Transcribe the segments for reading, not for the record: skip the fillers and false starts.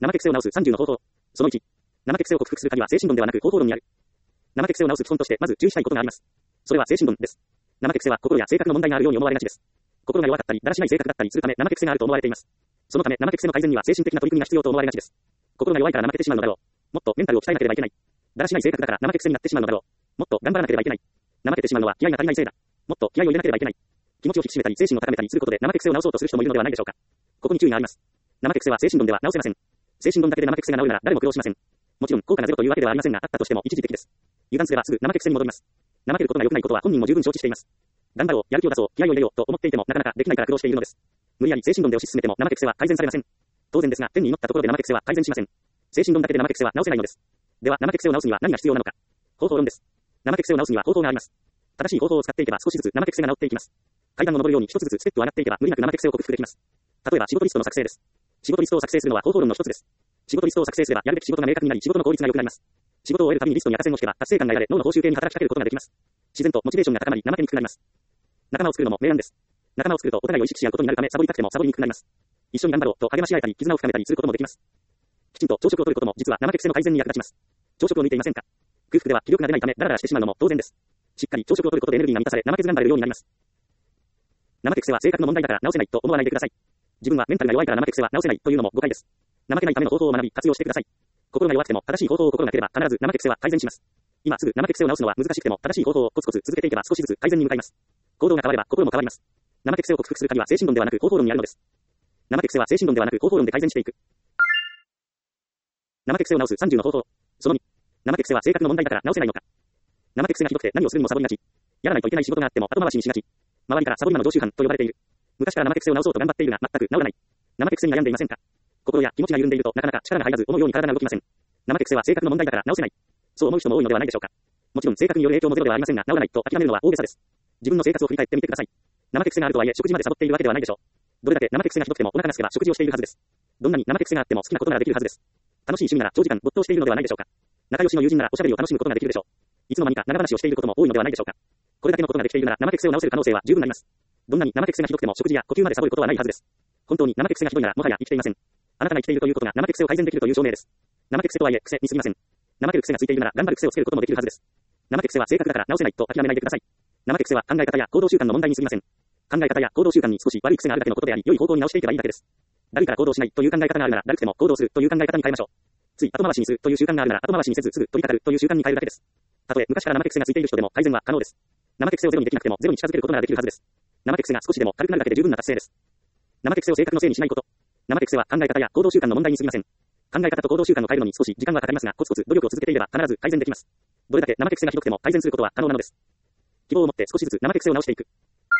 生血性を治す30の方法。その1。生血性を克服する鍵は精神論ではなく方法論にある。生血性を治す基本としてまず注意したいことがあります。それは精神論です。生血性は心や性格の問題があるように思われがちです。心が弱かったり、だらしない性格だったりするため生血性があると思われています。そのため生血性の改善には精神的な取り組みが必要と思われがちです。心が弱いから怠けてしまうのだろう。もっとメンタルを鍛えなければいけない。だらしない性格だから生血性になってしまうのだろう。もっと頑張らなければいけない。怠けてしまうのは気合が足りないせいだ。もっと気合を入れなければいけない。気持ちを引き締めたり精神を高めたりすることで生血性を治そうとする人もいるのではないでしょうか。ここに注意があります。生血性は精神論では治せません。精神論だけで生血性が治るなら誰も苦労しません。もちろん効果がゼロというわけではありませんが、あったとしても一時的です。油断すればすぐ生血性に戻ります。怠けることが良くないことは本人も十分承知しています。頑張ろう、やる気を出そう、気合を入れようと思っていてもなかなかできないから苦労しているのです。無理やり精神論で推し進めても生血性は改善されません。当然ですが、天に祈ったところで生血性は改善しません。精神論だけで生血性は治せないのです。では生血性を治すには何が必要なのか。方法論です。生血性を治すには方法があります。正しい方法を使っていけば少しずつ生血性が治っていきます。階段を上るように一つずつステップを上がっていけば無理なく生血性を克服できます。例えば仕事リストの作成です。仕事リストを作成するのは方法論の一つです。仕事リストを作成すればやるべき仕事が明確になり仕事の効率が良くなります。仕事を終えるたびにリストに赤線を引けば達成感が得られ脳の報酬系に働きかけることができます。自然とモチベーションが高まり怠けにくくなります。仲間を作るのも明暗です。仲間を作るとお互いを意識し合うことになるためサボりたくてもサボりにくくなります。一緒に頑張ろうと励まし合えたり絆を深めたりすることもできます。きちんと朝食をとることも実は生血性の改善に役立ちます。朝食を抜いていませんか。空腹では気力が出ないためダラダラしてしまうのも当然です。しっかり朝食をとることでエネルギーが満たされ生血頑張れるようになります。生血性は性格の問題だから治せないと思わないでください。自分はメンタルが弱いから生血性は治せないというのも誤解です。怠けないための方法を学び活用してください。心が弱くても正しい方法を心がければ必ず生血性は改善します。今すぐ生血性を治すのは難しくても正しい方法をコツコツ続けていけば少しずつ改善に向かいます。行動が変われば心も変わります。生血性を克服する鍵は精神論ではなく方法論にあるのです。生血性は精神論ではなく方法論で改善していく。生血性を治す30の方法。その2。生血性は性格の問題だから治せないのか。生血性がひどくて何をするにもサボりがち。やらないといけない仕事があっても後回しにしがち。周りからサボり魔の常習犯と呼ばれている。昔から生血性を治そうと頑張っているが全く治らない。生血性に悩んでいませんか。心や気持ちが緩んでいるとなかなか力が入らず思うように体が動きません。生血性は性格の問題だから治せない。そう思う人も多いのではないでしょうか。もちろん性格による影響もゼロではありませんが治らないと諦めるのは大げさです。自分の生活を振り返ってみてください。生血性があるとはいえ食事までサボっているわけではないでしょう。どれだけ生血性がひどくてもお腹が空けば食事をしているはずです。どんなに生血性があっても好きなことならできるはずです。楽しい趣味なら長時間没頭しているのではないでしょうか。仲良しの友人ならおしゃべりを楽しむことができるでしょう。いつの間にか長話をしていることも多いのではないでしょうか。これだけのことができているなら生血性を治せる可能性は十分あります。どんなに生血性がひどくても食事や呼吸までサボることはないはずです。本当に生血性がひどいならもはや生きていません。あなたが生きているということが生血性を改善できるという証明です。生血性とはいえ癖に過ぎません。怠ける癖がついているなら頑張る癖をつけることもできるはずです。怠け癖は性格だから治せないと諦めないでください。怠け癖は考え方や行動習慣の問題に過ぎません。考え方や行動習慣に少し悪い癖があるだけのことであり、良い方向に直していけばいいだけです。だるいから行動しないという考え方があるなら、だるくても行動するという考え方に変えましょう。つい後回しにするという習慣があるなら、後回しにせずすぐ取り掛かるという習慣に変えるだけです。たとえ昔から怠け癖がついている人でも改善は可能です。怠け癖をゼロにできなくてもゼロに近づけることができるはずです。怠け癖が少しでも軽くなるだけで十分な達成です。怠け癖を性格のせいにしないこと。怠け癖は考え方や行動習慣の問題に過ぎません。考え方と行動習慣を変えるのに少し時間はかかりますが、コツコツ努力を続けていれば必ず改善できます。どれだけ怠け癖がひどくても改善することは可能なのです。希望を持って少しずつ怠け癖を直していく。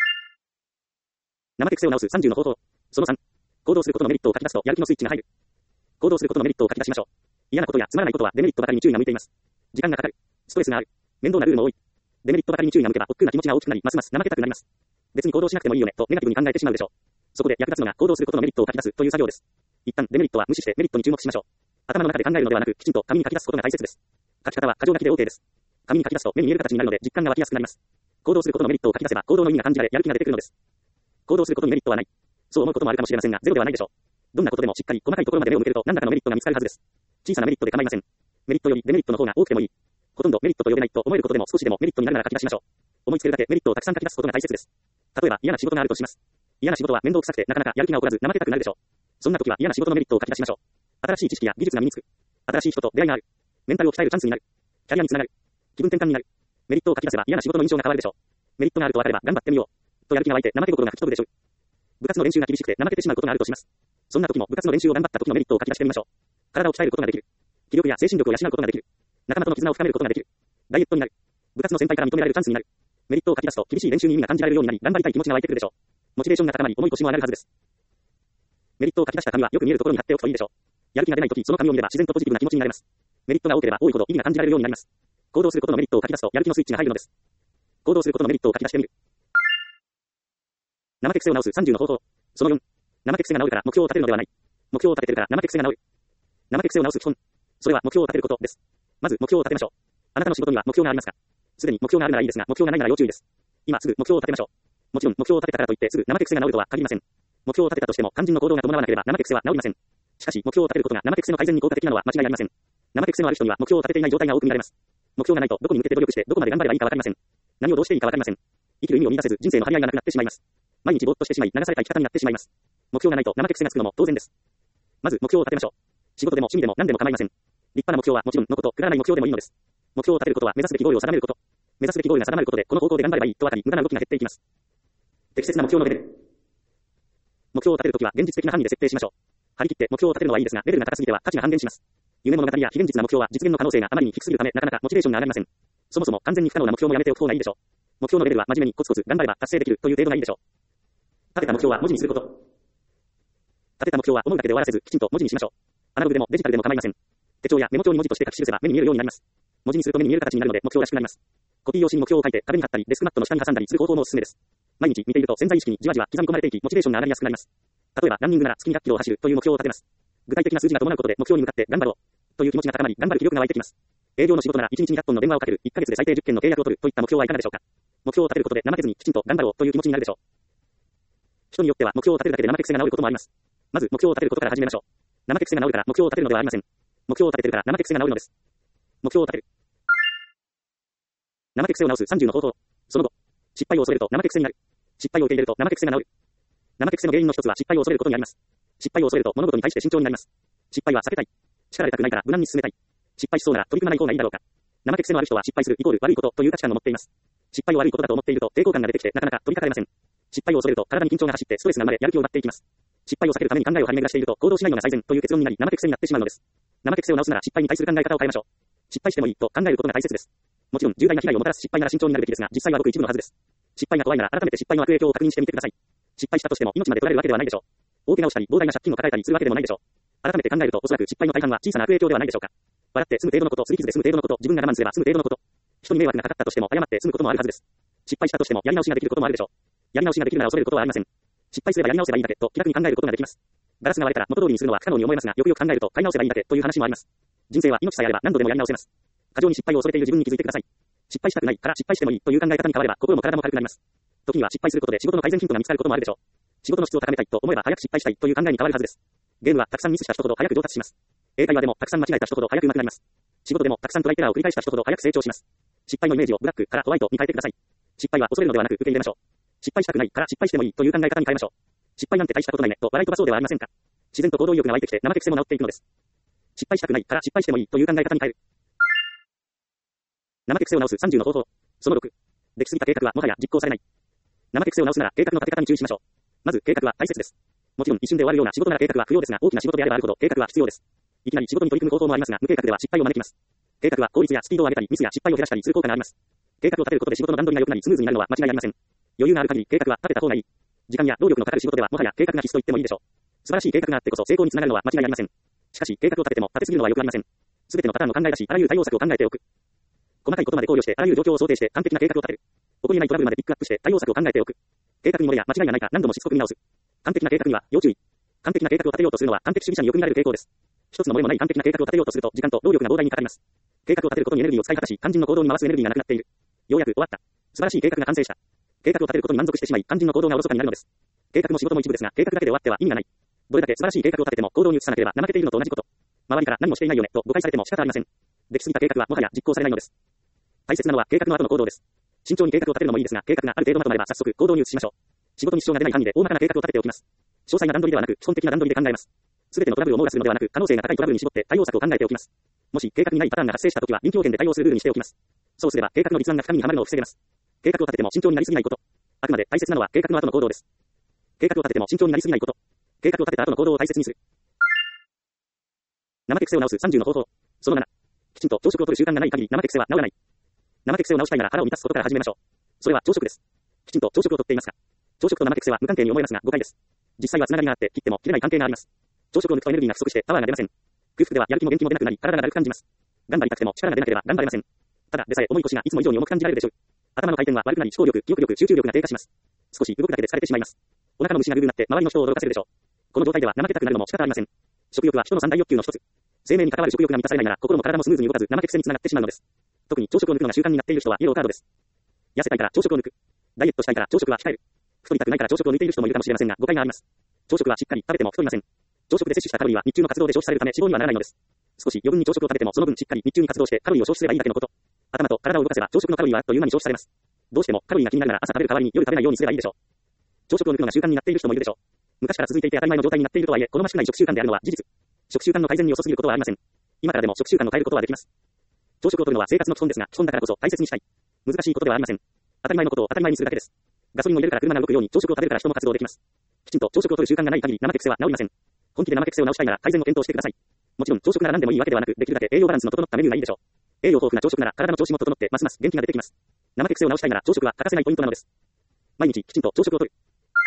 怠け癖を直す30の方法。その3。行動することのメリットを書き出すとやる気のスイッチが入る。行動することのメリットを書き出しましょう。嫌なことやつまらないことはデメリットばかりに注意が向いています。時間がかかる。ストレスがある。面倒なルールも多い。デメリットばかりに注意が向けば億劫な気持ちが大きくなり、ますます怠けたくなります。別に行動しなくてもいいよねとネガティブに考えてしまうでしょう。そこで役立つのが行動することのメリットを書き出すという作業です。一旦デメリットは無視してメリットに注目しましょう。頭の中で考えるのではなく、きちんと紙に書き出すことが大切です。書き方は箇条書きで OK です。紙に書き出すと目に見える形になるので実感が湧きやすくなります。行動することのメリットを書き出せば行動の意味が感じられ、やる気が出てくるのです。行動することにメリットはない。そう思うこともあるかもしれませんが、ゼロではないでしょう。どんなことでもしっかり細かいところまで目を向けると何らかのメリットが見つかるはずです。小さなメリットで構いません。メリットよりデメリットの方が多くてもいい。ほとんどメリットと呼べないと思えることでも少しでもメリットになるなら書き出しましょう。思いつけるだけメリットをたくさん書き出すことが大切です。例えば嫌な仕事があるとします。嫌な仕事は面倒くさくてなかなかやる気が起こらず怠けたくなるでしょう。そんな時は嫌な仕事のメリットを書き出しましょう。新しい知識や技術が身につく。新しい人と出会いがある。メンタルを鍛えるチャンスになる。キャリアにつながる。気分転換になる。メリットを書き出せば嫌な仕事の印象が変わるでしょう。メリットがあると分かれば頑張ってみよう。とやる気が湧いて怠け心が吹き飛ぶでしょう。部活の練習が厳しくて怠けてしまうことがあるとします。そんな時も部活の練習を頑張った時のメリットを書き出してみましょう。体を鍛えることができる。気力や精神力を養うことができる。仲間との絆を深めることができる。ダイエットになる。部活の先輩から認められるチャンスになる。メリットを書き出すと厳しい練習に意味が感じられるようになり、頑張りたい気持ちが湧いてくるでしょう。モチベーションが高まり、重い腰も上がるはずです。メリットを書き出した紙はよく見えるところに貼っておくといいでしょう。やる気が出ない時、その紙を見れば自然とポジティブな気持ちになれます。メリットが多ければ多いほど意味が感じられるようになります。行動することのメリットを書き出すとやる気のスイッチが入るのです。行動することのメリットを書き出してみる。怠け癖を直す30の方法。その4。怠け癖が治るから目標を立てるのではない。目標を立ててるから怠け癖が治る。怠け癖を直す基本。それは目標を立てることです。まず目標を立てましょう。あなたの仕事には目標がありますか？すでに目標があるならいいですが、目標がないなら要注意です。今すぐ目標を立てましょう。もちろん目標を立てたからといってすぐ怠け癖が治るとは限りません。目標を立てたとしても肝心の行動が伴わなければ怠け癖は治りません。 しかし、目標を立てることが生手癖の改善に効果的なのは間違いありません。生手癖のある人には目標を立てていない状態が多く見られます。目標がないとどこに向けて努力してどこまで頑張ればいいかわかりません。何をどうしていいかわかりません。生きる意味を見出せず人生の張り合いがなくなってしまいます。毎日ぼーっとしてしまい流された生き方になってしまいます。目標がないと生手癖がつくのも当然です。まず目標を立てましょう。仕事でも趣味でも何でも構いません。立派な目標はもちろんのこと、くだらない目標でもいいのです。目標を立てることは目指すべきゴールを定めること。目指すべきゴールが定まることでこの方向で頑張ればいいと分かり無駄な動きが減っていきます。適切な目標のレベル。目標を立てるときは現実的な範囲で設定しましょう。張り切って目標を立てるのはいいですが、レベルが高すぎては価値が半減します。夢物語や非現実な目標は実現の可能性があまりに低すぎるため、なかなかモチベーションが上がりません。そもそも完全に不可能な目標もやめておく方がいいでしょう。目標のレベルは真面目にコツコツ頑張れば達成できるという程度がいいでしょう。立てた目標は文字にすること。立てた目標は思うだけで終わらせず、きちんと文字にしましょう。アナログでもデジタルでも構いません。手帳やメモ帳に文字として書き記せば目に見えるようになります。文字にすると目に見える形になるので目標らしくなります。コピー用紙に目標を書いて壁に貼ったりデスクマットの下に挟んだりする方法もおすすめです。毎日見ていると潜在意識にじわじわ刻み込まれていきモチベーションが上がりやすくなります。例えばランニングなら月に100キロを走るという目標を立てます。具体的な数字が伴うことで目標に向かって頑張ろうという気持ちが高まり頑張る気力が湧いてきます。営業の仕事なら1日に100本の電話をかける、1ヶ月で最低10件の契約を取るといった目標はいかがでしょうか。目標を立てることで怠けずにきちんと頑張ろうという気持ちになるでしょう。人によっては目標を立てるだけで生手癖が治ることもあります。まず目標を立てることから始めましょう。生手癖が治るから目標を立てるのではありません。目標を立ててるから生手癖が治るのです。目標を立てる。生手癖を治す30の方法。その後、失敗を恐れると生手癖になる。失敗を受け入れると生手癖が治る。生手癖の原因の一つは失敗を恐れることにあります。失敗を恐れると物事に対して慎重になります。失敗は避けたい。力でたくないから無難に進めたい。失敗しそうなら取り組まない方がいいだろうか。生手癖のある人は失敗するイコール悪いことという価値観を持っています。失敗を悪いことだと思っていると抵抗感が出てきてなかなか取り掛かれません。失敗を恐れると体に緊張が走ってストレスが生まれやる気を奪っていきます。失敗を避けるために考えを張り巡らしていると行動しないのが最善という結論になり生手癖になってしまうのです。生手癖を直すなら失敗に対する考え方を変えましょう。失敗してもいいと考えることが大切です。もちろん重大な被害をもたらす失敗なら慎重になるべきですが、実際はごく一部のはずです。失敗が怖いなら改めて失敗の悪影響を確認してみてください。失敗したとしても命まで取られるわけではないでしょう。大怪我をしたり膨大な借金を抱えたりするわけでもないでしょう。改めて考えるとおそらく失敗の大半は小さな悪影響ではないでしょうか。笑って済む程度のこと、擦り傷で済む程度のこと、自分が我慢すれば済む程度のこと。人に迷惑がかかったとしても謝って済むこともあるはずです。失敗したとしてもやり直しができることもあるでしょう。やり直しができるなら恐れることはありません。失敗すればやり直せばいいだけと気楽に考えることができます。ガラスが割れたら元通りにするのは不可能に思えますが、よくよく考えると買い直せばいいだけという話もあります。人生は命さえあれば何度でもやり直せます。過剰に失敗を恐れている自分に気づいてください。失敗したくないから失敗してもいいという考え方に変われば心も体も軽くなります。時には失敗することで仕事の改善ヒントが見つかることもあるでしょう。仕事の質を高めたいと思えば早く失敗したいという考えに変わるはずです。ゲームはたくさんミスした人ほど早く上達します。英会話でもたくさん間違えた人ほど早く上手くなります。仕事でもたくさんトライテラーを繰り返した人ほど早く成長します。失敗のイメージをブラックからホワイトに変えてください。失敗は恐れるのではなく受け入れましょう。失敗したくないから失敗してもいいという考え方に変えましょう。失敗なんて大したことないねと笑い飛ばそうではありませんか。自然と行動意欲が湧いてきて生手癖も治っていくのです。失敗したくないから失敗してもいいという考え方に変える。生手癖を直す30の方法。その6。できすぎた計画はもはや実行されない。生手癖を直すなら計画の立て方に注意しましょう。まず計画は大切です。もちろん一瞬で終わるような仕事なら計画は不要ですが、大きな仕事であればあるほど計画は必要です。いきなり仕事に取り組む方法もありますが、無計画では失敗を招きます。計画は効率やスピードを上げたり、ミスや失敗を減らしたりする効果があります。計画を立てることで仕事の段取りが良くなりスムーズになるのは間違いありません。余裕がある限り計画は立てた方がいい。時間や労力のかかる仕事ではもはや計画が必須と言ってもいいでしょう。素晴らしい計画があってこそ成功につながるのは間違いありません。しかし計画を立てても立てすぎるのは良くありません。すべてのパターンを考え出し、あらゆる対応策を考えておく。細かいことまで考慮して、あらゆる状況を想定して完璧な計画を立てる。起こり得ないトラブルまでピックアップして対応策を考えておく。計画に漏れや間違いがないか何度もしつこく見直す。完璧な計画には要注意。完璧な計画を立てようとするのは完璧主義者によく見られる傾向です。一つの漏れもない完璧な計画を立てようとすると時間と労力が膨大にかかります。計画を立てることにエネルギーを使い果たし、肝心の行動に回すエネルギーがなくなっている。ようやく終わった。素晴らしい計画が完成した。計画を立てることに満足してしまい、肝心の行動がおろそかになるのです。計画も仕事も一部ですが、計画だけで終わっては意味がない。どれだけ素晴らしい計画を立てても行動に移さなければ怠けているのと同じこと。周りから何もしていないよねと誤解されても仕方ありません。できすぎた計画はもはや実行されないのです。大切なのは計画の後の行動です。慎重に計画を立てるのもいいですが、計画がある程度まとまれば早速行動に移しましょう。仕事に支障が出ない範囲で大まかな計画を立てておきます。詳細な段取りではなく、基本的な段取りで考えます。すべてのトラブルを網羅するのではなく、可能性が高いトラブルに絞って対応策を考えておきます。もし計画にないパターンが発生したときは臨機応変で対応するルールにしておきます。そうすれば計画の立案が深みにはまるのを防げます。計画を立てても慎重になりすぎないこと。あくまで大切なのは計画の後の行動です。計画を立てても慎重になりすぎないこと。計画を立てた後の行動を大切にする。生手癖を直す30の方法。その7。きちんと朝食をとる習慣がない限り生手癖は治らない。生手癖を直したいなら腹を満たすことから始めましょう。それは朝食です。きちんと朝食をとっていますか。朝食と生手癖は無関係に思えますが誤解です。実際はつながりがあって切っても切れない関係があります。朝食を抜くとエネルギーが不足してパワーが出ません。空腹ではやる気も元気も出なくなり体がだるく感じます。頑張りたくても力が出なければ頑張れません。ただでさえ重い腰がいつも以上に重く感じられるでしょう。頭の回転は悪くなり思考力、記憶力、集中力が低下します。少し動くだけで疲れてしまいます。お腹の虫がグーグーなって周りの人を驚かせるでしょう。この状態では怠けたくなるのも仕方ありません。食欲は人の三大欲求の一つ。生命に関わる食欲が満たされないなら心も体もスムーズに動かず生手癖につながってしまうのです。特に朝食を抜くのが習慣になっている人はイエローカードです。痩せたいから朝食を抜く。ダイエットしたいから朝食は控える。太りたくないから朝食を抜いている人もいるかもしれませんが誤解があります。朝食はしっかり食べても太りません。 朝食で摂取したカロリーは日中の活動で消費されるため脂肪にはならないのです。少し余分に朝食を食べてもその分しっかり日中に活動してカロリーを消費すればいいだけのこと。頭と体を動かせば朝食のカロリーはあっという間に消費されます。どうしてもカロリーが気になるなら朝食べる代わりに夜食べないようにすればいいでしょう。朝食を抜くのが習慣になっている人もいるでしょう。昔から続いていて当たり前の状態になっているとはいえ、好ましくない食習慣であるのは事実。食習慣の改善に遅すぎることはありません。今からでも食習慣を変えることはできます。朝食をとるのは生活の基本ですが、基本だからこそ大切にしたい。難しいことではありません。当たり前のことを当たり前にするだけです。ガソリンを入れるから車が動くように朝食を食べるから人も活動できます。きちんと朝食をとる習慣がない限り怠け癖は治りません。本気で怠け癖を治したいなら改善を検討してください。もちろん朝食なら何でもいいわけではなく、できるだけ栄養バランスの整ったメニューがいいでしょう。栄養豊富な朝食なら体の調子も整ってますます元気が出てきます。怠け癖を治したいなら朝食は欠かせないポイントなのです。毎日きちんと朝食をとる。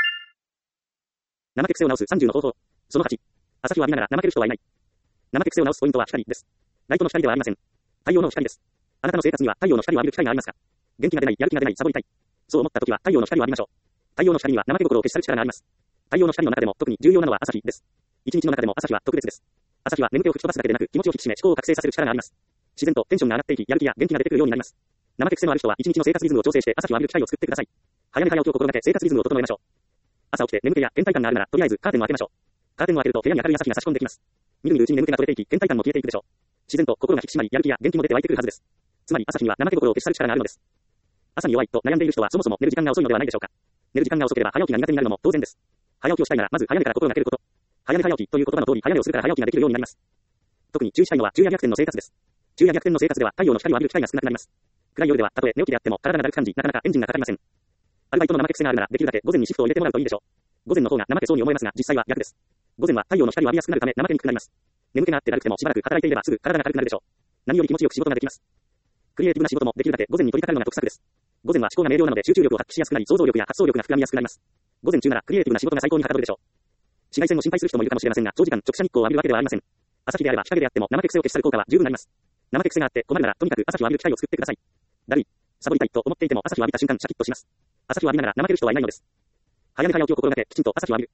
怠け癖を治す30の方法。その8。朝日を浴びながら怠ける人はいない。怠け癖を治すポイントは光です。ライトの光ではありません。太陽の光です。あなたの生活には太陽の光を浴びる機会がありますか？元気が出ない、やる気が出ない、サボりたい。そう思った時は太陽の光を浴びましょう。太陽の光には怠け心を消し去る力があります。太陽の光の中でも特に重要なのは朝日です。一日の中でも朝日は特別です。朝日は眠気を吹き飛ばすだけでなく気持ちを引き締め思考を覚醒させる力があります。自然とテンションが上がっていき、やる気や元気が出てくるようになります。怠け癖のある人は一日の生活リズムを調整して朝日を浴びる機会を作ってください。早寝早起きを心がけ生活リズムを整えましょう。朝起きて眠気や倦怠感があるならとりあえずカーテンを開けましょう。カーテンを開けると部屋に明るい朝日が差し込んできます。みるみるうちに眠気が取れていき、倦怠感も消えていくでしょう。自然と心が引き締まり、やる気や元気も出て湧いてくるはずです。つまり朝日には怠け心を消し去る力があるのです。朝に弱いと悩んでいる人はそもそも寝る時間が遅いのではないでしょうか。寝る時間が遅ければ早起きが苦手になるのも当然です。早起きをしたいならまず早寝から心がけること。早寝早起きという言葉の通り早寝をするから早起きができるようになります。特に注意したいのは昼夜逆転の生活です。昼夜逆転の生活では太陽の光を浴びる機会が少なくなります。暗い夜ではたとえ寝起きであっても体がだるく感じ、なかなかエンジンがかかりません。アルバイトの怠け癖があるならできるだけ午前にシフトを入れてもらうといいでしょう。午前の方が怠けそうに思いますが実際は逆です。午前は太陽の光を浴びやすくなるため怠けにくくなります。眠気があってだるくてもしばらく働いていればすぐ体が軽くなるでしょう。何より気持ちよく仕事ができます。クリエイティブな仕事もできるだけ午前に取り掛かるのが得策です。午前は思考が明瞭なので集中力を発揮しやすくなり想像力や発想力が膨らみやすくなります。午前中ならクリエイティブな仕事が最高にはかどるでしょう。紫外線を心配する人もいるかもしれませんが長時間直射日光を浴びるわけではありません。朝日であれば日陰であっても怠け癖を消し去る効果は十分あります。怠け癖があって困るならとにかく朝日を浴びる機会を作ってください。だるい、サボりたいと思っていても朝日を浴びた瞬間シャキッとします。朝日を浴びながら怠ける人はいないのです。早寝早起きを心がけきちんと朝日を浴びる。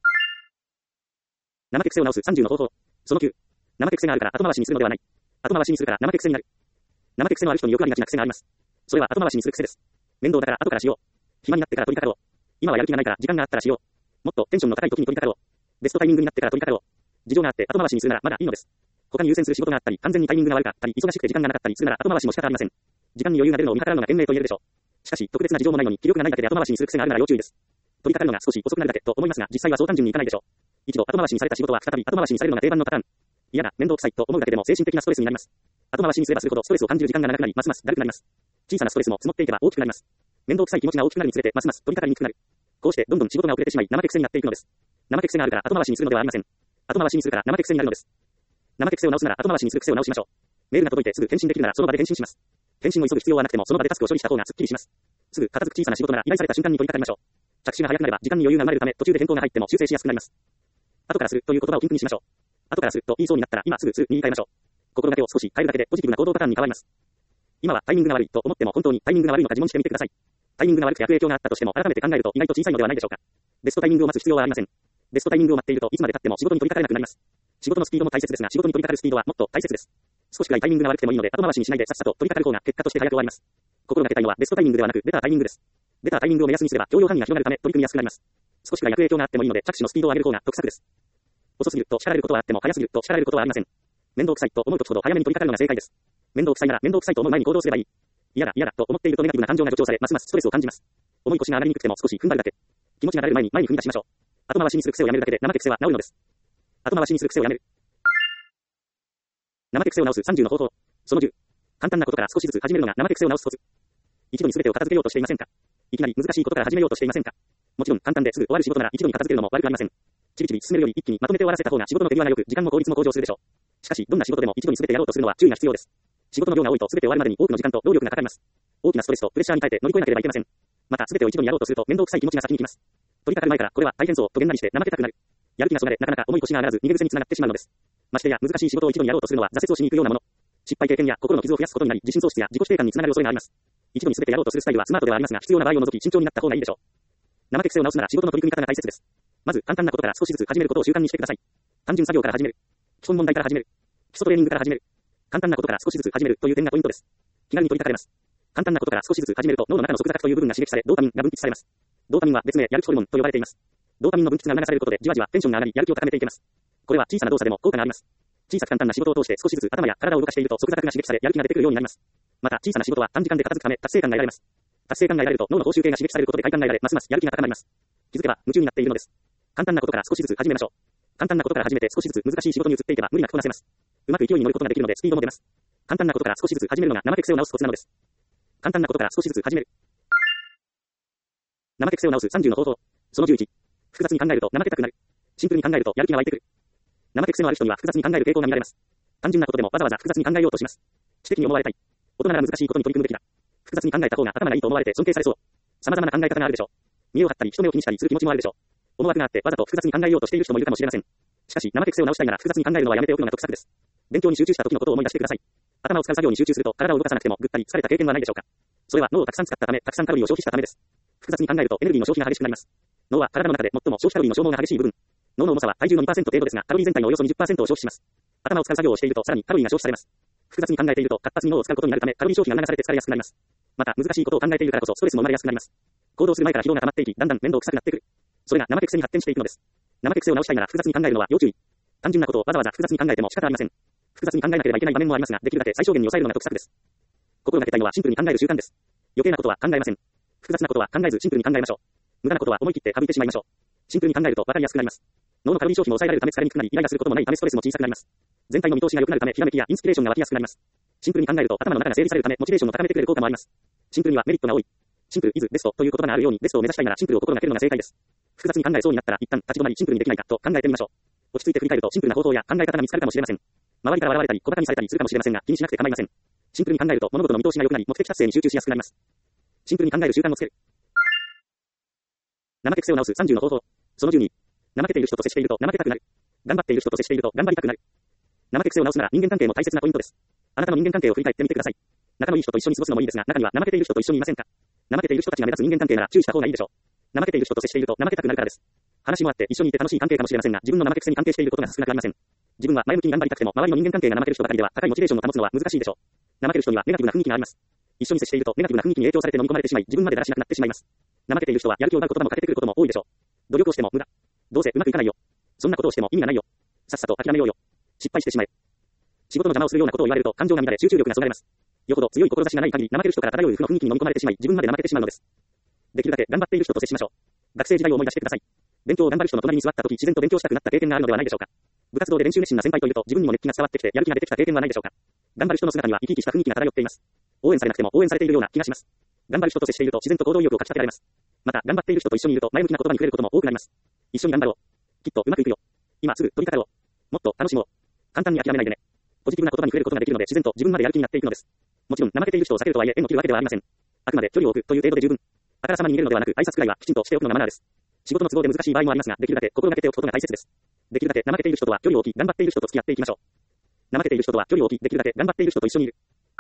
怠け癖を治す30の方法。その9。怠け癖があるから後回しにするのではない。後回しにするから怠け癖になる。怠け癖のある人によくありがちな癖があります。それは後回しにする癖です。面倒だから後からしよう。暇になってから取り掛かろう。今はやる気がないから時間があったらしよう。もっとテンションの高い時に取り掛かろう。ベストタイミングになってから取り掛かろう。事情があって後回しにするならまだいいのです。他に優先する仕事があったり、完全にタイミングが悪かったり、忙しくて時間がなかったりするなら後回しも仕方ありません。時間に余裕が出るのを見計らうのが賢明と言えるでしょう。しかし特別な事情もないのに気力がないだけで後回しにする癖があるなら要注意です。取り掛かるのが少し遅くなるだけと思いますが実際はそう単純にいかないでしょう。一度後回しにされた仕事は再び後回しにされるのが定番のパターン。嫌だ、面倒くさいと思うだけでも精神的なストレスになります。後回しにすればするほどストレスを感じる時間が長くなりますますだるくなります。小さなストレスも積もっていけば大きくなります。面倒くさい気持ちが大きくなるにつれてますます取り掛かりにくくなる。こうしてどんどん仕事が遅れてしまい怠け癖になっていくのです。怠け癖があるから後回しにするのではありません。後回しにするから怠け癖になるのです。怠け癖を直すなら後回しにする癖を直しましょう。メールが届いてすぐ返信できるならその場で返信します。返信を急ぐ必要はなくてもその場でタスクを処理した方がすっきりします。すぐ片付く小さな仕事なら依頼された瞬間に取り掛かりましょう。着手が早くなれば時間に余裕が生まれるため途中で変更が入っても修正しやすくなります。後からするという言葉を禁句にしましょう。後からすると言いそうになったら今すぐするに言い換えましょう。心がけを少し変えるだけでポジティブな行動パターンに変わります。今はタイミングが悪いと思っても本当にタイミングが悪いのか自問してみてください。タイミングが悪くて悪影響があったとしても改めて考えると意外と小さいのではないでしょうか。ベストタイミングを待つ必要はありません。ベストタイミングを待っているといつまで経っても仕事に取り掛かれなくなります。仕事のスピードも大切ですが仕事に取り掛かるスピードはもっと大切です。少しくらいタイミングが悪くてもいいので後回しにしないでさっさと取り掛かる方が結果として早く終わります。心がけたいのはベストタイミングではなくベタータイミングです。ベタータイミングを目安にすれば許容範囲が広がるため取り組みやすくなります。少しくらい悪影響があってもいいので着手のスピードを上げる方が得策です。遅すぎると叱られることはあっても早すぎると叱られることはありません。面倒くさいと思う時ほど早めに取り掛かるのが正解です。面倒くさいなら面倒くさいと思う前に行動すればいい。嫌だ嫌だと思っているとネガティブな感情が助長されますますストレスを感じます。重い腰が上がりにくくても少し踏ん張るだけ。気持ちが慣れる前に前に踏み出しましょう。後回しにする癖をやめるだけで怠け癖は治るのです。後回しにする癖をやめる。怠け癖を直す30の方法。その10。簡単なことから少しずつ始めるのが怠け癖を直すコツ。一度に全てを片付けようとしていませんか？いきなり難しいことから始めようとしていませんか？もちろん簡単ですぐ終わる仕事なら一度に片付けるのも悪くありません。ちびちび進めるより一気にまとめて終わらせた方が仕事の手際が良く時間も効率も向上するでしょう。しかしどんな仕事でも一度に全てやろうとするのは注意が必要です。仕事の量が多いと全て終わるまでに多くの時間と労力がかかります。大きなストレスとプレッシャーに耐えて乗り越えなければいけません。また全てを一度にやろうとすると面倒くさい気持ちが先に来ます。取り掛かる前からこれは大変そうとげんなりして怠けたくなる。やる気がそがれなかなか重い腰が上がらず逃げ癖につながってしまうのです。ましてや難しい仕事を一度にやろうとするのは挫折をしに行くようなもの。失敗経験や心の傷を増やすことになり自信喪失や自己否定感につながる恐れがあります。一度に全てやろうとするスタイルはスマートではありますが必要な場合を除き慎重になった方がいいでしょう。怠け癖を直すなら仕事の取り組み方が大切です。まず簡単なことから少しずつ始めることを習慣にしてください。単純作業から始める。基本問題から始める。基礎トレーニングから始める。簡単なことから少しずつ始めるという点がポイントです。気軽に取り掛かれます。簡単なことから少しずつ始めると脳の中の側索という部分が刺激されドーパミンが分泌されます。ドーパミンは別名やる気ホルモンと呼ばれています。ドーパミンの分泌が促されることでじわじわテンションが上がりやる気を高めていけます。 これは小さな動作でも効果があります。小さく簡単な仕事を通して少しずつ頭や体を動かしていると即座覚が刺激されやる気が出てくるようになります。また小さな仕事は短時間で片付くため達成感が得られます。達成感が得られると脳の報酬系が刺激されることで快感が得られますますやる気が高まります。気づけば夢中になっているのです。簡単なことから少しずつ始めましょう。簡単なことから始めて少しずつ難しい仕事に移っていけば無理なくこなせます。うまく勢いに乗ることができるのでスピードも出ます。簡単なことから少しずつ始めるのが怠け癖を直すコツなのです。簡単なことから少しずつ始める。怠け癖を直す30の方法。その11。複雑に考えると怠けたくなる。シンプルに考えるとやる気が湧いてくる。怠け癖のある人には複雑に考える傾向が見られます。単純なことでもわざわざ複雑に考えようとします。知的に思われたい。大人なら難しいことに取り組むべきだ。複雑に考えた方が頭がいいと思われて尊敬されそう。様々な考え方があるでしょう。見栄を張ったり人目を気にしたりする気持ちもあるでしょう。思惑があってわざと複雑に考えようとしている人もいるかもしれません。しかし怠け癖を直したいなら複雑に考えるのはやめておくのが得策です。勉強に集中した時のことを思い出してください。頭を使う作業に集中すると体を動かさなくてもぐったり疲れた経験はないでしょうか。それは脳をたくさん使ったためたくさんカロリーを消費したためです。複雑に考えるとエネルギーの消費が激しくなります。脳は体の中で最も消費カロリーの消耗が激しい部分。脳の重さは体重の 2% 程度ですがカロリー全体のおよそ 20% を消費します。頭を使う作業をしているとさらにカロリーが消費されます。複雑に考えていると活発に脳を使うことになるためカロリー消費が促されて疲れやすくなります。また難しいことを考えているからこそストレスも生まれやすくなります。行動する前から疲労が溜まっていきだんだん面倒くさくなってくる。それが怠け癖に発展していくのです。怠け癖を直したいなら複雑に考えるのは要注意。単純なことをわざわざ複雑に考えても仕方ありません。複雑に考えなければいけない場面もありますができるだけ最小限に抑えるのが得策です。心がけたいのはシンプルに考える習慣です。余計なことは考えません。複雑なことは考えずシンプルに考えましょう。無駄なことは思い切って省いてしまいましょう。シンプルに考えると分かりやすくなります。脳のカロリー消費も抑えられるため疲れにくくなりイライラすることもないためストレスも小さくなります。全体の見通しが良くなるためひらめきやインスピレーションが湧きやすくなります。シンプルに考えると頭の中が整理されるためモチベーションを高めてくれる効果もあります。シンプルにはメリットが多い。シンプルイズベストという言葉があるようにベストを目指したいならシンプルを心がけるのが正解です。複雑に考えそうになったら一旦立ち止まりシンプルにできないかと考えてみましょう。落ち着いて振り返るとシンプルな方法や考え方が見つかるかもしれません。周りから笑われたり小馬鹿にされたりするかもしれませんが気にしなくて構いません。シンプルに考えると物事の見通しが良くなり目的達成に集中しやすくなります。シンプルに考える習慣をつける。怠け癖を直す30の方法。その12。怠けている人と接していると怠けたくなる。頑張っている人と接していると頑張りたくなる。怠け癖を直すなら人間関係も大切なポイントです。あなたの人間関係を振り返ってみてください。仲のいい人と一緒に過ごすのもいいですが、中には怠けている人と一緒にいませんか。怠けている人たちが目立つ人間関係なら注意した方がいいでしょう。怠けている人と接していると怠けたくなるからです。話もあって一緒にいて楽しい関係かもしれませんが、自分の怠け癖に関係していることが少なくありません。自分は前向きに頑張りたくても、周りの人間関係が怠ける人ばかりでは高いモチベーションを保つのは難しいでしょう。怠ける人にはネガティブな雰囲気があります。一緒に接しているとネガティブな雰囲気に影響されて飲み込まれてしまい、自分までだらしなくなってしまいます。怠けている人はやる気を奪う言葉もかけてくることも多いでしょう。努力をしても無駄。どうせうまくいかないよ。そんなことをしても意味がないよ。さっさと諦めようよ。失敗してしまえ。仕事の邪魔をするようなことを言われると感情が乱れ集中力がそがれます。よほど強い志がない限り怠ける人から漂う負の雰囲気に飲み込まれてしまい、自分まで怠けてしまうのです。できるだけ頑張っている人と接しましょう。学生時代を思い出してください。勉強を頑張る人の隣に座った時、自然と勉強したくなった経験があるのではないでしょうか。部活動で練習熱心な先輩といると自分にも熱気が伝わってきてやる気が出てきた経験はないでしょうか。頑張る人の姿には生き生きした雰囲気が漂っています。応援されなくても応援されているような気がします。頑張る人と接していると自然と行動意欲をかき立てられます。また頑張っている人と一緒にいると前向きな言葉に触れることも多くなります。一緒に頑張ろう。きっとうまくいくよ。今すぐ取り掛かろう。もっと楽しもう。簡単に諦めないでね。ポジティブな言葉に触れることができるので自然と自分までやる気になっていくのです。もちろん怠けている人を避けるとはいえ縁を切るわけではありません。あくまで距離を置くという程度で十分。あからさまに逃げるのではなく挨拶くらいはきちんとしておくのがマナーです。仕事の都合で難しい場合もありますが、できるだけ心がけておくことが大切です。できるだけ怠けている人とは距離を置き、頑張っている人と付き合っていきましょう。怠けている人とは距離を置き、できるだけ頑張っている人と一緒にいる。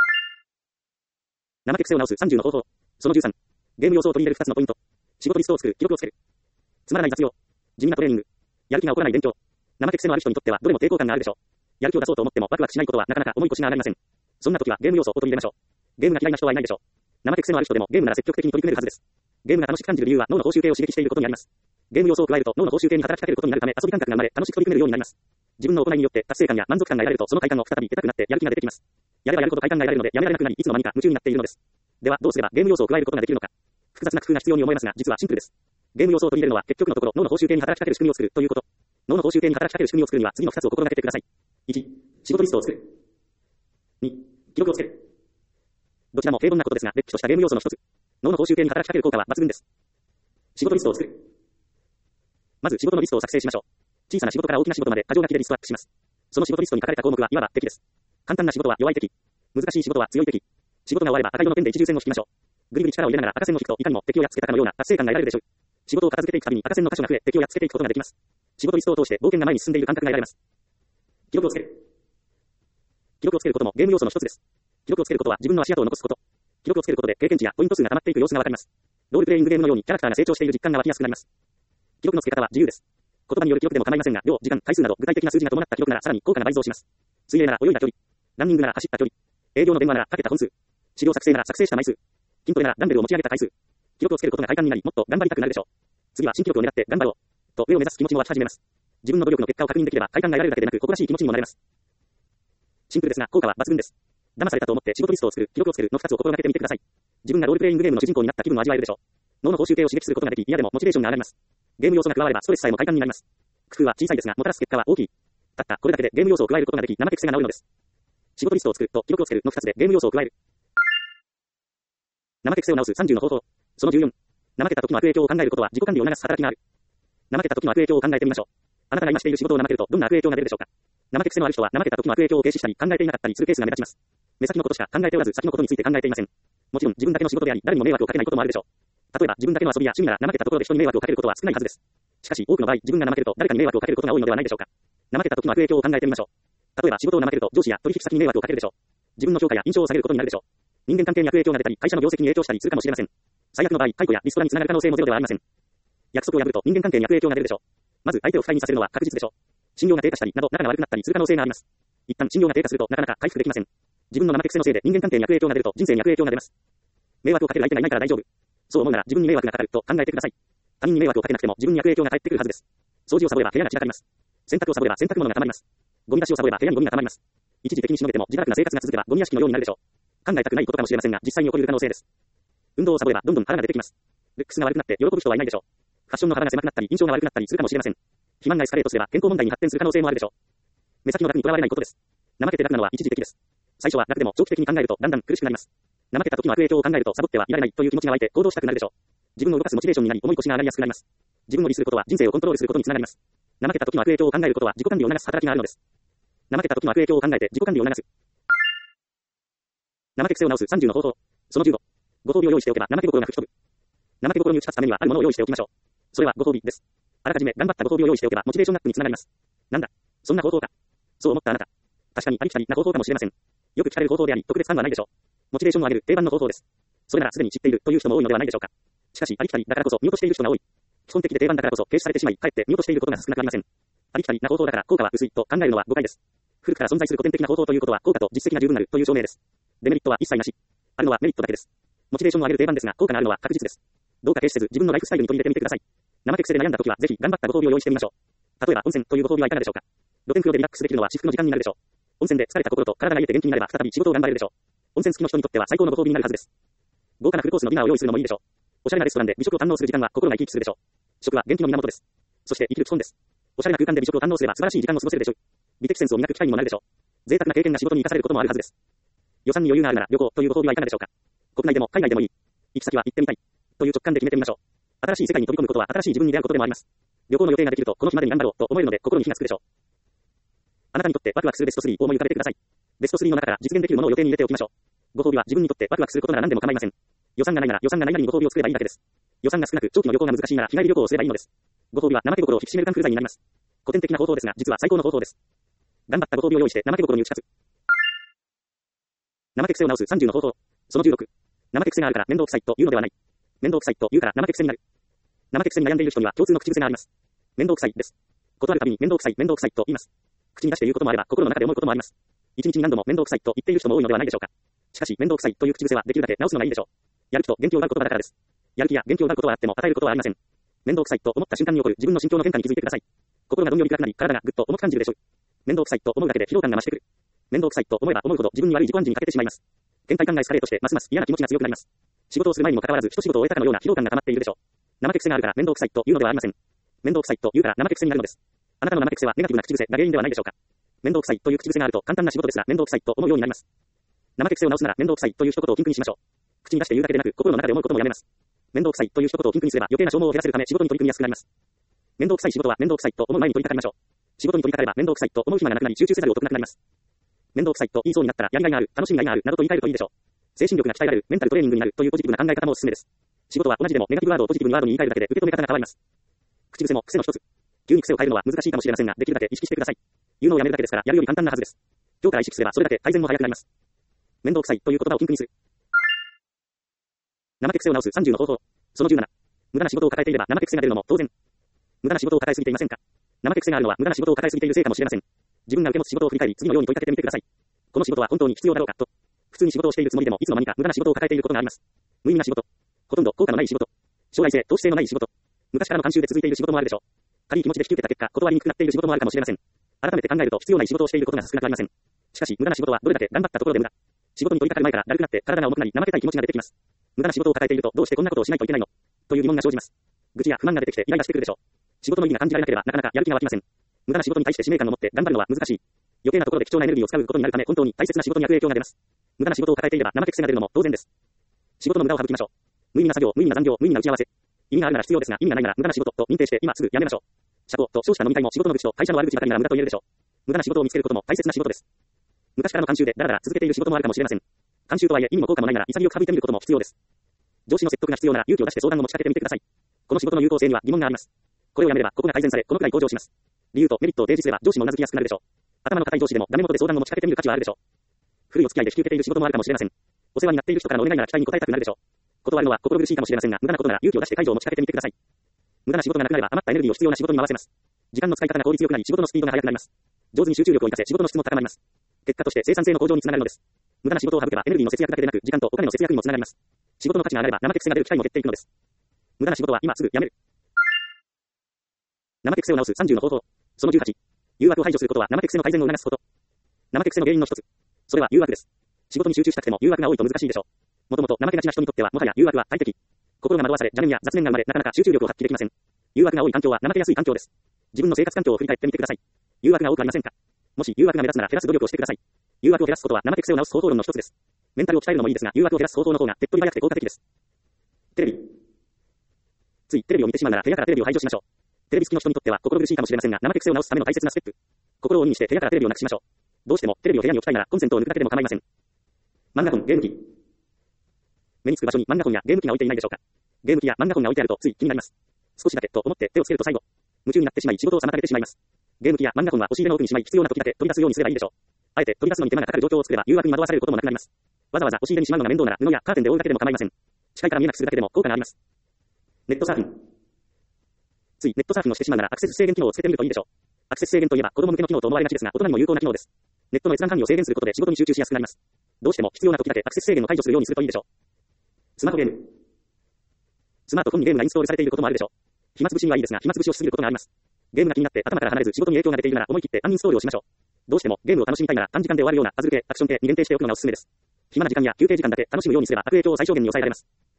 怠け癖を直す30の方法。その13。ゲーム要素を取り入れる2つのポイント。仕事リストを作る、記録をつける。つまらない雑用。地味なトレーニング。やる気が起こらない勉強。怠け癖のある人にとってはどれも抵抗感があるでしょう。やる気を出そうと思ってもワクワクしないことはなかなか重い腰が上がりません。そんな時はゲーム要素を取り入れましょう。ゲームが嫌いな人はいないでしょう。怠け癖のある人でもゲームなら積極的に取り組めるはずです。ゲームが楽しく感じる理由は脳の報酬系を刺激していることにあります。ゲーム要素を加えると脳の報酬系に働きかけることになるため遊び感覚が生まれ楽しく取り組めるようになります。自分の行いによって達成感や満足感が得られるとその快感を再び得たくなってやる気が出てきます。やればやるほど快感が得られるのでやめられなくなりいつの間にか夢中になっているのです。ではどうすればゲーム要素を加えることができるのか。複雑な工夫が必要に思えますが実はシンプルです。ゲーム要素を取り入れるのは結局のところ脳の報酬系に働きかける仕組みを作るということ。脳の報酬系に働きかける仕組みを作るには次の2つを心がけてください。1、仕事リストを作る。2、記録をつける。どちらも平凡なことですが、れっきとしたゲーム要素の一つ。脳の報酬系に働きかける効果は抜群です。仕事リストを作る。まず仕事のリストを作成しましょう。小さな仕事から大きな仕事まで箇条書きでリストアップします。その仕事リストに書かれた項目はいわば敵です。簡単な仕事は弱い敵。難しい仕事は強い敵。仕事が終われば赤色のペンで一重線を引きましょう。ぐりぐり力を入れながら赤線を引くといかにも敵をやっつけたかのような達成感が得られるでしょう。仕事を片付けていくたびに赤線の箇所が増え敵をやっつけていくことができます。仕事リストを通して冒険が前に進んでいる感覚が得られます。記録をつける。記録をつけることもゲーム要素の一つです。記録をつけることは自分の足跡を残すこと。記録をつけることで経験値やポイント数が溜まっていく様子がわかります。ロールプレイングゲームのようにキャラクターが成長している実感が湧きやすくなります。記録の付け方は自由です。言葉による記録でも構いませんが、量、時間、回数など具体的な数字が伴った記録ならさらに効果が倍増します。水泳なら泳いだ距離、ランニングなら走った距離、営業の電話ならかけた本数、資料作成なら作成した枚数、筋トレならダンベルを持ち上げた回数。記録をつけることが快感になり、もっと頑張りたくなるでしょう。次は新記録を狙って頑張ろうと上を目指す気持ちも湧き始めます。 自分の努力の結果を確認できれば快感が得られるだけでなく誇らしい気持ちにもなれます。シンプルですが効果は抜群です。騙されたと思って仕事リストを作る、記録を作るの2つを心がけてみてください。自分がロールプレイングゲームの主人公になった気分を味わえるでしょう。脳の報酬系を刺激することができ、嫌でもモチベーションが上がります。ゲーム要素が加わればストレスさえも快感になります。工夫は小さいですがもたらす結果は大きい。たったこれだけでゲーム要素を加えることができ、怠け癖が治るのです。仕事リストを作ると記録をつけるの2つでゲーム要素を加える。怠け癖を直す30の方法。その14。怠けた時の悪影響を考えることは自己管理を促す働きがある。怠けた時の悪影響を考えてみましょう。あなたが今している仕事を怠けるとどんな悪影響が出るでしょうか。怠け癖のある人は怠けた時の悪影響を軽視したり考えていなかったりするケースが目立ちます。目先のことしか考えておらず先のことについて考えていません。もちろん自分だけの仕事であり誰にも迷惑をかけないこともあるでしょう。例えば自分だけの遊びや趣味なら怠けたところで人に迷惑をかけることは少ないはずです。しかし多くの場合自分が怠けると誰かに迷惑をかけることが多いのではないでしょうか。怠けた時の悪影響を考えてみましょう。例えば仕事を怠けると上司や取引先に迷惑をかけるでしょう。自分の評価や印象を下げることになるでしょう。人間関係に悪影響が出たり会社の業績に影響したりするかもしれません。最悪の場合解雇やリストラにつながる可能性もゼロではありません。約束を破ると人間関係に悪影響が出るでしょう。まず相手を不快にさせるのは確実でしょう。信用が低下したりなど仲が悪くなったりする可能性があります。一旦信用が低下するとなかなか回復できません。自分の怠け癖のせいで人間関係に悪影響が出ると人生に悪影響が出ます。迷惑をかける相手がいないから大丈夫。そう思うなら自分に迷惑がかかると考えてください。他人に迷惑をかけなくても自分に悪影響が返ってくるはずです。掃除をサボれば部屋が散らかります。洗濯をサボれば洗濯物が溜まります。ゴミ出しをサボれば部屋にゴミが溜まります。一時的にしのげても自堕落な生活が続けばゴミ屋敷のようになるでしょう。考えたくないことかもしれませんが実際に起こり得る可能性です。運動をサボればどんどん腹が出てきます。ルックスが悪くなって喜ぶ人はいないでしょう。ファッションの腹が狭くなったり印象が悪くなったりするかもしれません。肥満がエスカレートすれば健康問題に発展する可能性もあるでしょう。目先の楽にとらわれないことです。怠けて楽なのは一時的です。最初は楽でも長期的に考えるとだんだん苦しくなります。怠けた時の悪影響を考えるとサボってはいられないという気持ちが湧いて行動したくなるでしょう。自分を動かすモチベーションになり重い腰が上がりやすくなります。自分を利することは人生をコントロールすることにつながります。怠けた時の悪影響を考えることは自己管理を促す働きがあるのです。怠けた時の悪影響を考えて自己管理を促す。怠け癖を直す30の方法。その15。ご褒美を用意しておけば怠け心が吹き飛ぶ。怠け心に打ち勝つためにはあるものを用意しておきましょう。それはご褒美です。あらかじめ頑張ったご褒美を用意しておけばモチベーションアップにつながります。なんだ、そんな方法か。そう思ったあなた。確かにありきたりな方法かもしれません。よく聞かれる方法であり特別感はないでしょう。モチベーションを上げる定番の方法です。それならすでに知っているという人も多いのではないでしょうか。しかしありきたりだからこそ見落としている人が多い。基本的で定番だからこそ軽視されてしまいかえって見落としていることが少なくありません。ありきたりな方法だから効果は薄いと考えるのは誤解です。古くから存在する古典的な方法ということは効果と実績が十分あるという証明です。デメリットは一切なし。あるのはメリットだけです。モチベーションを上げる定番ですが効果があるのは確実です。どうか軽視せず自分のライフスタイルに取り入れてみてください。怠け癖で悩んだ時はぜひ頑張ったご褒美を用意してみましょう。例えば温泉というご褒美はいかがでしょうか。露天風呂でリラックスできるのは至福の時間になるでしょう。温泉で疲れた心と体が癒えて元気になれば再び仕事を頑張れるでしょう。温泉好きの人にとっては最高のご褒美になるはずです。豪華なフルコースのディナーを用意するのもいいでしょう。おしゃれなレストランで美食を堪能する時間は心が生き生きするでしょう。食は元気の源です。そして生きる基本です。おしゃれな空間で美食を堪能すれば素晴らしい時間を過ごせるでしょう。美的センスを磨く機会にもなるでしょう。贅沢な経験が仕事に生かされることもあるはずです。予算に余裕があるなら旅行というご褒美はいかがでしょうか。国内でも海外でもいい。行き先は行ってみたい。という直感で決めてみましょう。新しい世界に飛び込むことは新しい自分に出会うことでもあります。旅行の予定ができるとこの日までに頑張ろうと思えるので心に火がつくでしょう。あなたにとってワクワクするベスト3を思い浮かべてください。ベスト3の中から実現できるものを予定に入れておきましょう。ご褒美は自分にとってワクワクすることなら何でも構いません。予算がないなら予算がないなりにご褒美を作ればいいだけです。予算が少なく長期の旅行が難しいなら日帰り旅行をすればいいのです。ご褒美は怠け心を引き締めるカンフル剤になります。古典的な方法ですが実は最高の方法です。頑張ったご褒美を用意して怠け心に打ち勝つ。怠け癖を直す30の方法。その16。怠け癖があるから面倒くさいというのではない。面倒くさいと言うから怠け癖になる。怠け癖に悩んでいる人には共通の口癖があります。面倒くさいです。断るたびに面倒くさい面倒くさいと言います。口に出して言うこともあれば心の中で思うこともあります。一日に何度も面倒くさいと言っている人も多いのではないでしょうか。しかし面倒くさいという口癖はできるだけ直すのがいいでしょう。やる気と元気を奪う言葉だからです。やる気や元気を奪うことはあっても与えることはありません。面倒くさいと思った瞬間に起こる自分の心境の変化に気づいてください。心がどんより暗くなり体がぐっと重く感じるでしょう。面倒くさいと思うだけで疲労感が増してくる。面倒くさいと思えば思うほど自分に悪い自己暗示にかけてしまいます。倦怠感がエスカレートしてますます嫌な気持ちが強くなります。仕事をする前にもかかわらず一仕事を終えたかのような疲労感が溜まっているでしょう。怠け癖があるから面倒くさいというのではありません。面倒くさいと言うから怠け癖になるのです。あなたの怠け癖はネガティブな口癖が原因ではないでしょうか。面倒くさいという口癖があると簡単な仕事ですが面倒くさいと思うようになります。怠け癖を直すなら面倒くさいという一言を禁句にしましょう。口に出して言うだけでなく心の中で思うこともやめます。面倒くさいという一言を禁句にすれば余計な消耗を減らせるため仕事に取り組みやすくなります。面倒くさい仕事は面倒くさいと思う前に取り掛かりましょう。仕事に取り掛かれば面倒くさいと思う暇がなくなり集中せざるを得なくなります。面倒くさいと言いそうになったらやりがいがある、楽しみがいがあるなどと言い換えるといいでしょう。精神力が鍛えられる、メンタルトレーニングになるというポジティブな考え方もおすすめです。仕事は同じでもネガティブワードをポジティブにワードに言い換えるだけで受け止め方が変わります。口癖も癖の一つ。急に癖を変えるのは難しいかもしれませんが、できるだけ意識してください。言うのをやめるだけですからやるより簡単なはずです。今日から意識すればそれだけ改善も早くなります。面倒くさいという言葉を禁句にする。怠け癖を直す30の方法。その17。無駄な仕事を抱えていれば怠け癖が出るのも当然。無駄な仕事を抱えすぎていませんか。怠け癖があるのは無駄な仕事を抱えすぎているせいかもしれません。自分が受け持つ仕事を振り返り次のように問いかけてみてください。この仕事は本当に必要だろうかと。普通に仕事をしているつもりでもいつの間にか無駄な仕事を抱えていることがあります。無意味な仕事。ほとんど効果のない仕事。将来性、投資性のない仕事。昔からの慣習で続いている仕事もあるでしょう。 軽い気持ちで引き受けた結果、断りにくくなっている仕事もあるかもしれません。改めて考えると必要ない仕事をしていることが少なくありません。しかし、無駄な仕事はどれだけ頑張ったところで無駄。仕事に取り掛かる前からだるくなって体が重くなり怠けたい気持ちが出てきます。無駄な仕事を抱えているとどうしてこんなことをしないといけないのという疑問が生じます。愚痴や不満が出てきてイライラしてくるでしょう。仕事の意義が感じられなければなかなかやる気が湧きません。無駄な仕事に対して使命感を持って頑張るのは難しい。余計なところで貴重なエネルギーを使うことになるため本当に大切な仕事に悪影響が出ます。無駄な仕事を抱えていれば怠け癖が出るのも当然です。仕事の無駄を省きましょう。無意味な作業、無意味な残業、無意味な打ち合わせ。意味があるなら必要ですが、意味がないなら無駄な仕事と認定して今すぐやめましょう。社交と少子化の飲み会も仕事の愚痴と会社の悪口ばかりなら無駄と言えるでしょう。無駄な仕事を見つけることも大切な仕事です。昔からの慣習でだらだら続けている仕事もあるかもしれません。慣習とはいえ意味も効果もないなら潔く省いてみることも必要です。上司の説得が必要なら勇気を出して相談を持ちかけてみてください。この仕事の有効性には疑問があります。これをやめればここが改善され、このくらい向上します。理由とメリットを提示すれば上司も頷きやすくなるでしょう。頭の固い上司でもダメ元で相談を持ちかけてみる価値はあるでしょう。古いお付き合いで引き受けている仕事もあるかもしれません。お世話になっている人からのお願いなら期待に応えたくなるでしょう。断るのは心苦しいかもしれませんが、無駄なことなら勇気を出して解除を持ちかけてみてください。無駄な仕事がなくなれば余ったエネルギーを必要な仕事に回せます。時間の使い方が効率よくなり仕事のスピードが速くなります。上手に集中力を活かせ仕事の質も高まります。結果として生産性の向上につながるのです。無駄な仕事を省けばエネルギーの節約だけでなく時間とお金の節約にもつながります。仕事の価値が上がれば怠け癖が出る機会も減っていくのです。無駄な仕事は今すぐやめる。怠け癖を直す30の方法。その18。誘惑を排除することは怠け癖の改善を促すこと。怠け癖の原因の一つ。それは誘惑です。仕事に集中したくても誘惑が多いと難しいでしょう。もともと怠けがちな人にとってはもはや誘惑は大敵。心が惑わされ邪念や雑念が生まれなかなか集中力を発揮できません。誘惑が多い環境は怠けやすい環境です。自分の生活環境を振り返ってみてください。誘惑が多くありませんか？もし誘惑が目立つなら減らす努力をしてください。誘惑を減らすことは怠け癖を直す方法論の一つです。メンタルを鍛えるのもいいですが、誘惑を減らす方法の方が手っ取り早くて効果的です。テレビ。ついテレビを見てしまうなら部屋からテレビを排除しましょう。テレビ好きの人にとっては心苦しいかもしれませんが、怠け癖を直すための大切なステップ。心を鬼にして部屋からテレビをなくしましょう。どうしてもテレビを部屋に置きたいならコンセントを抜くだけでも構いません。漫画本、ゲーム機。目につく場所に漫画本やゲーム機が置いていないでしょうか。ゲーム機や漫画本が置いてあるとつい気になります。少しだけと思って手をつけると最後、夢中になってしまい仕事を妨げてしまいます。ゲーム機や漫画本は押し入れの奥にしまい必要な時だけ取り出すようにすればいいでしょう。あえて取り出すのに手間がかかる状況を作れば誘惑に惑わされることもなくなります。わざわざ押し入れにしまうのが面倒なら布やカーテンで覆うだけでも構いません。視界から見えなくするだけでも効果があります。ネットサーフィン。ついネットサーフィンをしてしまうならアクセス制限機能をつけてみるといいでしょう。アクセス制限といえば子供向けの機能と思われがちですが大人にも有効な機能です。ネットの閲覧範囲を制限することで仕事に集中しやすくなります。どうしても必要な時だけアクセス制限を解除するようにするといいでしょう。スマートゲーム。スマートフォンにゲームがインストールされていることもあるでしょう。暇つぶしにはいいですが暇つぶしをしすぎることがあります。ゲームが気になって頭から離れず仕事に影響が出ているなら思い切ってアンインストールをしましょう。どうしてもゲームを楽しみたいなら短時間で終わるようなパズル系、アクション系に限定しておくのがおすすめです。暇な時間や休憩時間だけ楽しむようにすれば悪影響を最小限に抑えられます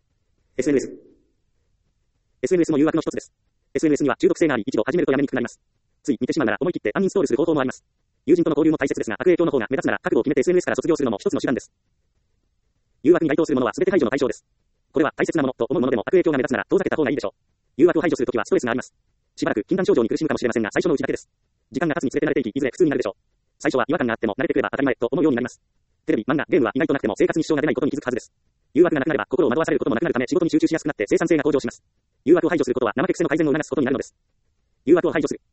。SNS。SNS も誘惑の一つです。SNS には中毒性があり一度始めるとやめにくくなります。つい見てしまうなら思い切ってアンインストールする方法もあります。友人との交流も大切ですが悪影響の方が目立つなら覚悟を決めて SNS から卒業するのも一つの手段です。誘惑に該当するものは全て排除の対象です。これは大切なものと思うものでも悪影響が目立つなら遠ざけた方がいいでしょう。誘惑を排除するときはストレスがあります。しばらく禁断症状に苦しむかもしれませんが最初のうちだけです。時間が経つにつれて慣れていきいずれ普通になるでしょう。最初は違和感があっても慣れてくれば当たり前と思うようになります。テレビ、漫画、ゲームは意外となくても生活に支障が出ないことに気づくはずです。誘惑がなくなれば心を惑わされることもなくなるため仕事に集中しやすくなって生産性が向上します。誘惑を排除することは怠け癖の改善を促すことになるのです。誘惑を排除する。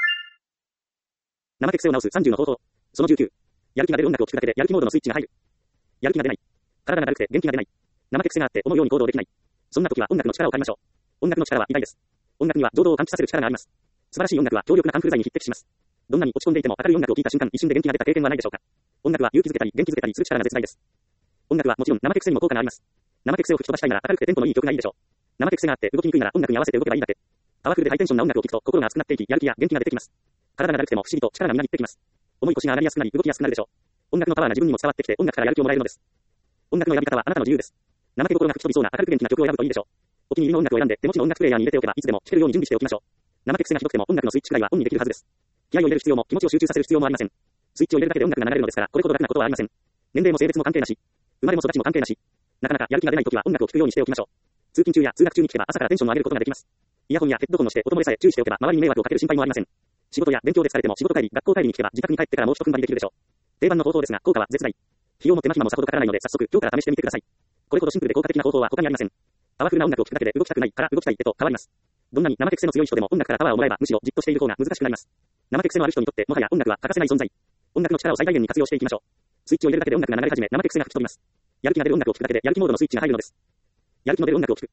怠け癖を直す30の方法。その19。やる気が出る音楽を聴くだけでやる気モードのスイッチが入る。やる気が出ない。体がだるくて元気が出ない。怠け癖があって思うように行動できない。そんな時は音楽の力を借りましょう。音楽の力は偉大です。音楽には情動を喚起させる力があります。素晴らしい音楽は強力なカンフル剤に匹敵します。どんなに落ち込んでいても明るい音楽を聴いた瞬間一瞬で元気が出た経験はないでしょうか。音楽は勇気づけたり元気づけたりする力が絶大です。音楽はもちろん怠け癖にも効果があります。怠け癖を吹き飛ばしたいなら明るくてテンポのいい曲がいいでしょう。怠け癖があって動きにくいなら音楽に合わせて動けばいいだけ。パワフルでハイテンションな音楽を聴くと心が熱くなっていきやる気や元気が出てきます。体がだるくても不思議と力がみなぎってきます。重い腰が上がりやすくなり動きやすくなるでしょう。音楽のパワーが自分にも伝わってきて音楽からやる気をもらえるのです。音楽の選び方はあなたの自由です。怠け心が吹き飛びそうな明るく元気な曲を選ぶといいでしょう。お気に入りの音楽を選んで手持ちの音楽プレイヤーに入れておけばいつでも聴けるように準備しておきましょう。怠け癖がひどくても音楽のスイッチくらいはオンにできるはずです。気合を入れる必要も気持ちを集中させる必要もありません。スイッチを入れるだけで音楽が流れるのですからこれほど楽なことはありません。年齢も性別も関係なし、生まれも育ちも関係なし。なかなかやる気が出ないときは音楽を聴くようにしておきましょう。通勤中や通学中に聴けば朝からテンションを上げることができます。イヤホンやヘッドホンをして音漏れさえ注意しておけば周りに迷惑をかける心配もありません。仕事や勉強で疲れても仕事帰り、学校帰りに聞けば自宅に帰ってからもう一踏ん張りできるでしょう。定番の方法ですが効果は絶大。費用も手間暇もさほどかからないので早速今日から試してみてください。これほどシンプルで効果的な方法は他にありません。パワフルな音楽を聴くだけで動きたくないから動きたいへと変わります。どんなに怠け癖の強い人でも音楽からパワーをもらえばむしろじっとしている方が難しくなります。怠け癖のある人にとってもはや音楽は欠かせない存在。音楽の力を最大限に活用していきましょう。スイッチを入れるだけで音楽が流れ始め怠け癖が吹き飛びます。やる気が出る音楽を聴くだけでやる気モードのスイッチが入るのです。やる気の出る音楽を聴く。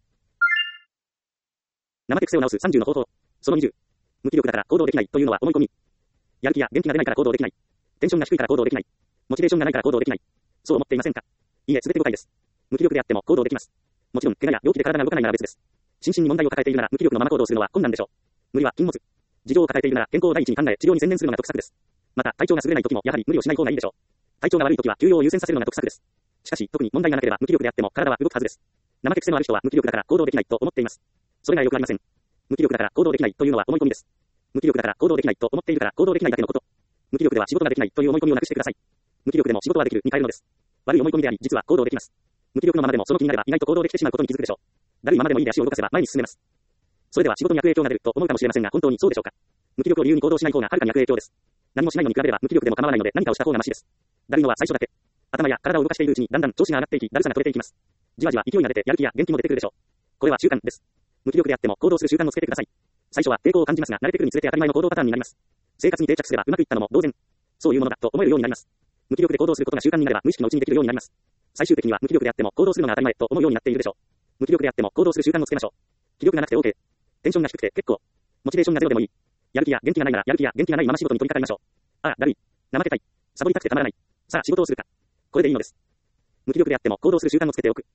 怠け癖を直す30の方法。その20。無気力だから行動できないというのは思い込み。やる気や元気が出ないから行動できない。テンションが低いから行動できない。モチベーションがないから行動できない。そう思っていませんか？いいえ、全て誤解です。無気力であっても行動できます。もちろん怪我や病気で体が動かないなら別です。心身に問題を抱えているなら無気力のまま行動するのは困難でしょう。無理は禁物。 事情を抱えているなら、健康を第一に考え、治療に専念するのが得策です。また、体調が優れない時も、やはり無理をしない方がいいでしょう。体調が悪い時は、休養を優先させるのが得策です。しかし、特に問題がなければ、無気力であっても、体は動くはずです。怠け癖のある人は、無気力だから行動できないと思っています。それがよくありません。無気力だから行動できないというのは思い込みです。無気力だから行動できないと思っているから行動できないだけのこと。無気力では仕事ができないという思い込みをなくしてください。無気力でも仕事はできるに変えるのです。悪い思い込みであり、実は行動できます。無気力のままでもその気になれば意外と行動できてしまうことに気づくでしょう。だるいままでもいいで足を動かせば前に進めます。それでは仕事に悪影響が出ると思うかもしれませんが、本当にそうでしょうか。無気力を理由に行動しない方がはるかに悪影響です。何もしないのに比べれば無気力でも構わないので何かをした方がマシです。だるいのは最初だけ。頭や体を動かしているうちにだんだん調子が上がっていき、だるさが取れていきます。じわじわ勢いが出てやる気や元気も出てくるでしょう。これは習慣です。無気力であっても行動する習慣をつけてください。最初は抵抗を感じますが、慣れてくるにつれて当たり前の行動パターンになります。生活に定着すればうまくいったのも同然。そういうものだと思えるようになります。無気力で行動することが習慣になれば無意識のうちにできるようになります。最終的には無気力であっても行動するのが当たり前と思うようになっているでしょう。無気力であっても行動する習慣をつけましょう。気力がなくて OK。テンションが低くて結構。モチベーションがゼロでもいい。やる気や元気がないならやる気や元気がないまま仕事に取り掛かりましょう。ああ、だるい。怠けたい。サボりたくてたまらない。さあ仕事をするか。これでいいのです。無気力であっても行動する習慣をつけておく。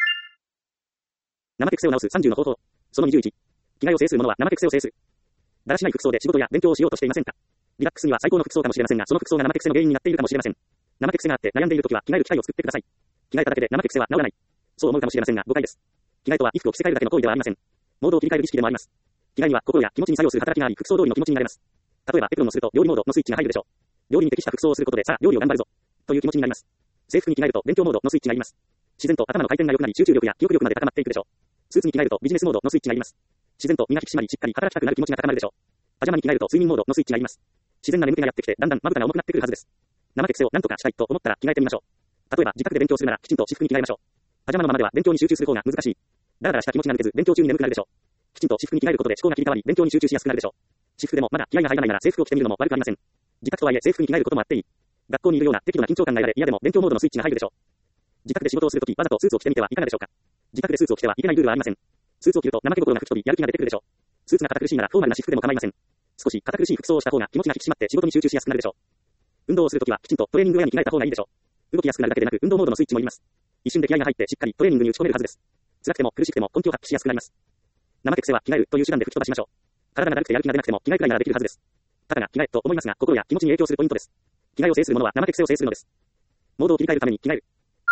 怠け癖を直す30の方法。その21。着替えを制する者は怠け癖を制する。だらしない服装で仕事や勉強をしようとしていませんか。リラックスには最高の服装かもしれませんが、その服装が怠け癖の原因になっているかもしれません。怠け癖があって悩んでいるときは着替える機会を作ってください。着替えただけで怠け癖は治らない。そう思うかもしれませんが誤解です。着替えとは衣服を着せ替えるだけの行為ではありません。モードを切り替える儀式でもあります。着替えには心や気持ちに作用する働きがあり、服装通りの気持ちになれます。例えばエプロンをすると料理モードのスイッチが入るでしょう。料理に適した服装をすることでさあ料理を頑張るぞという気持ちになります。制服に着替えると勉強モードのスイッチが入ります。自然と頭の回転が良くなり集中力や記憶力まで高まっていくでしょう。スーツに着替えるとビジネスモードのスイッチが入ります。自然と身が引き締まりしっかり働きたくなる気持ちが高まるでしょう。パジャマに着替えると睡眠モードのスイッチが入ります。自然な眠気がやってきてだんだんまぶたが重くなってくるはずです。怠け癖を何とかしたいと思ったら着替えてみましょう。例えば自宅で勉強するならきちんと私服に着替えましょう。パジャマのままでは勉強に集中する方が難しい。だらだらした気持ちが抜けず勉強中に眠くなるでしょう。きちんと私服に着替えることで思考が切り替わり勉強に集中しやすくなるでしょう。私服でもまだ気合が入らないなら制服を着てみるのも悪くありません。自宅とはいえ制服に着替えることもあっていい。学校にいるような適度な緊張感が得られ嫌でも勉強モードのスイッチが入るでしょう。自宅で仕事をするときわざとスーツを着てみてはいかがでしょうか。自宅でスーツを着てはいけないルールはありません。スーツを着ると怠け心が吹き飛びやる気が出てくるでしょう。スーツが堅苦しいならフォーマルな私服でも構いません。少し堅苦しい服装をした方が気持ちが引き締まって仕事に集中しやすくなるでしょう。運動をするときはきちんとトレーニングウェアに着替えた方がいいでしょう。動きやすくなるだけでなく運動モードのスイッチもいります。一瞬で気合が入ってしっかりトレーニングに打ち込めるはずです。辛くても苦しくても根気を発揮しやすくなります。怠け癖は着替えるという手段で吹き飛ばしましょう。体がだるくてやる気が出なくても着替えくらいならできるはずです。たかが着替えと思いますが心や気持ちに影響するポイントです。着替えを制する者は怠け癖を制するのです。モードを切り替えるために着替える。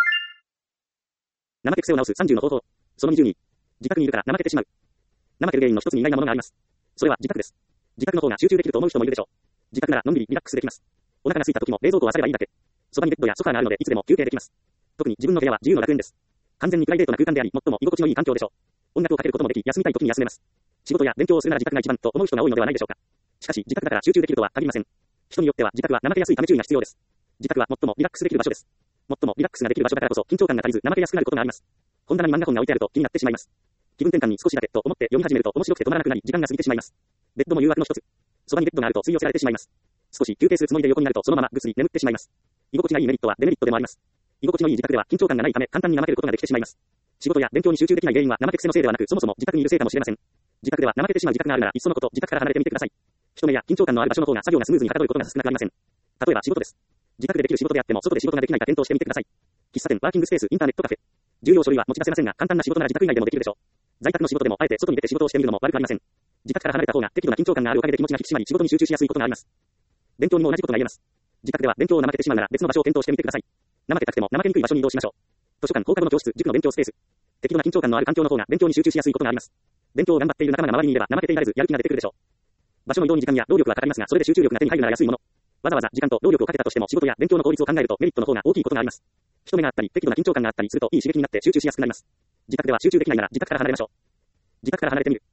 怠け癖を直す30の方法。その22。自宅にいるから怠けてしまう。怠ける原因の一つに意外なものがあります。それは自宅です。自宅の方が集中できると思う人もいるでしょう。自宅ならのんびりリラックスできます。お腹が空いた時も冷蔵庫を漁ればいいだけ。そばにベッドやソファーがあるのでいつでも休憩できます。特に自分の部屋は自由の楽園です。完全にプライベートな空間であり、最も居心地のいい環境でしょう。音楽をかけることもでき、休みたい時に休めます。仕事や勉強をするなら自宅が一番と思う人が多いのではないでしょうか。しかし自宅だから集中できるとは限りません。人によっては自宅は怠けやすいため注意が必要です。自宅は最もリラックスできる場所です。最もリラックスができる場所だからこそ緊張感が足りず怠けやすくなることがあります。本棚に漫画本が置いてあると気になってしまいます。気分転換に少しだけと思って読み始めると面白くて止まらなくなり時間が過ぎてしまいます。ベッドも誘惑の一つ。そばにベッドがあると吸い寄せられてしまいます。少し休憩するつもりで横になるとそのままぐっすり眠ってしまいます。居心地がいいメリットはデメリットでもあります。居心地のいい自宅では緊張感がないため簡単に怠けることができてしまいます。仕事や勉強に集中できない原因は怠け癖のせいではなくそもそも自宅にいるせいかもしれません。自宅では怠けてしまう自宅があるならいっそのこと自宅から離れてみてください。人目や緊張感のある場所の方が作業がスムーズにはかどることが少なくありません。例えば仕事です。自宅でできる仕事であっても外で仕事ができないか検討してみてください。喫茶店、ワーキングスペース、インターネットカフェ。重要書類は持ち出せませんが簡単な仕事なら自宅以外でもできるでしょう。在宅の仕事でもあえて外に出て仕事をしてみるのも悪くありません。自宅から離れた方が適度な緊張感があるおかげで気持ちが引き締まり仕事に集中しやすいことがあります。勉強にも同じことが言えます。自宅では勉強を怠けてしまうなら別の場所を検討してみてください。怠けたくても怠けにくい場所に移動しましょう。図書館、放課後の教室、塾の勉強スペース。適度な緊張感のある環境の方が勉強に集中しやすいことがあります。勉強を頑張っている仲間が周りにいれば怠けていられずやる気が出てくるでしょう。場所の移動に時間や労力はかかりますがそれで集中力が手に入るなら安いもの。わざわざ時間と労力をかけたとしても仕事や勉強の効率を考えるとメリットの方が大きいことがあります。人目があったり適度な緊張感があったりするといい刺激になって集中しやすくなります。自宅では集中できないなら自宅から離れましょう。自宅から離れてみる。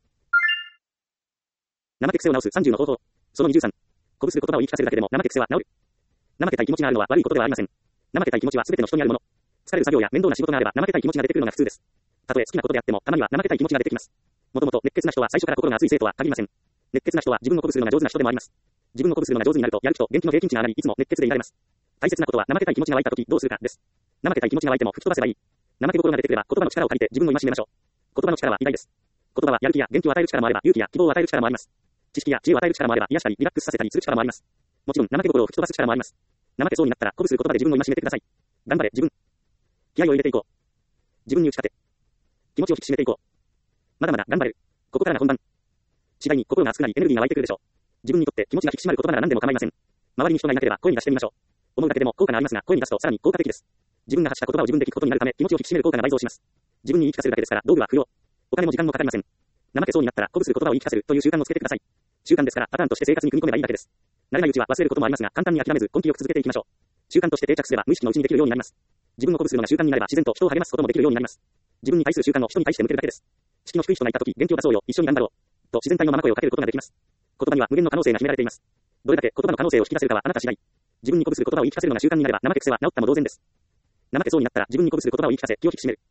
怠け癖を直す30の方法。その23。鼓舞する言葉を言い聞かせるだけでも怠け癖は治る。怠けたい気持ちがあるのは悪いことではありません。怠けたい気持ちは全ての人にあるもの。疲れる作業や面倒な仕事があれば怠けたい気持ちが出てくるのが普通です。たとえ好きなことであってもたまには怠けたい気持ちが出てきます。もともと熱血な人は最初から心が熱い生とは限りません。熱血な人は自分を鼓舞するのが上手な人でもあります。自分を鼓舞するのが上手になるとやる気と元気の平均値が上がりいつも熱血でいられます。大切なことは怠けたい気持ちが湧いた時どうするかです。怠けたい気持ちが湧いても吹き飛ばせばいい。怠け心が出てくれば言葉の力を借りて自分を戒めましょう。言葉の力は偉大です。言葉はやる気や元気を与える力もあれば勇気や希望を与える力もあります。知識や知恵を与える力もあれば癒したりリラックスさせたりする力もあります。もちろん怠け心を吹き飛ばす力もあります。怠けそうになったら鼓舞する言葉で自分を戒めてください。頑張れ自分。気合を入れていこう。自分に打ち勝て。気持ちを引き締めていこう。まだまだ頑張れる。ここからが本番。次第に心が熱くなりエネルギーが湧いてくるでしょう。 自分にとって気持ちが引き締まる言葉なら何でも構いません。周りに人がいなければ声に出してみましょう。思うだけでも効果がありますが、声に出すとさらに効果的です。自分が発した言葉を自分で聞くことになるため、気持ちを引き締める効果が倍増します。自分に言い聞かせるだけですから、道具は不要。お金も時間もかかりません。怠けそうになったら鼓舞する言葉を言い聞かせるという習慣をつけてください。習慣ですから、パターンとして生活に組み込めばいいだけです。慣れないうちは忘れることもありますが、簡単に諦めず根気よく続けていきましょう。習慣として定着すれば無意識のうちにできるようになります。自分を鼓舞するのが習慣になれば自然と人を励ますこともできるようになります。自分に対する習慣を人に対して向けるだけです。士気の低い人がいたとき、元気を出そうよ、一緒に頑張ろう。と自然体のまま声をかけることができます。言葉には無限の可能性が秘められています。どれだけ言葉の可能性を引き出せるかはあなた次第。自分に鼓舞する言葉を言い聞かせるのが習慣になれば、怠け癖は治ったも同然です。怠けそうになったら自分に鼓舞する言葉を言い聞かせ、気を引き締める。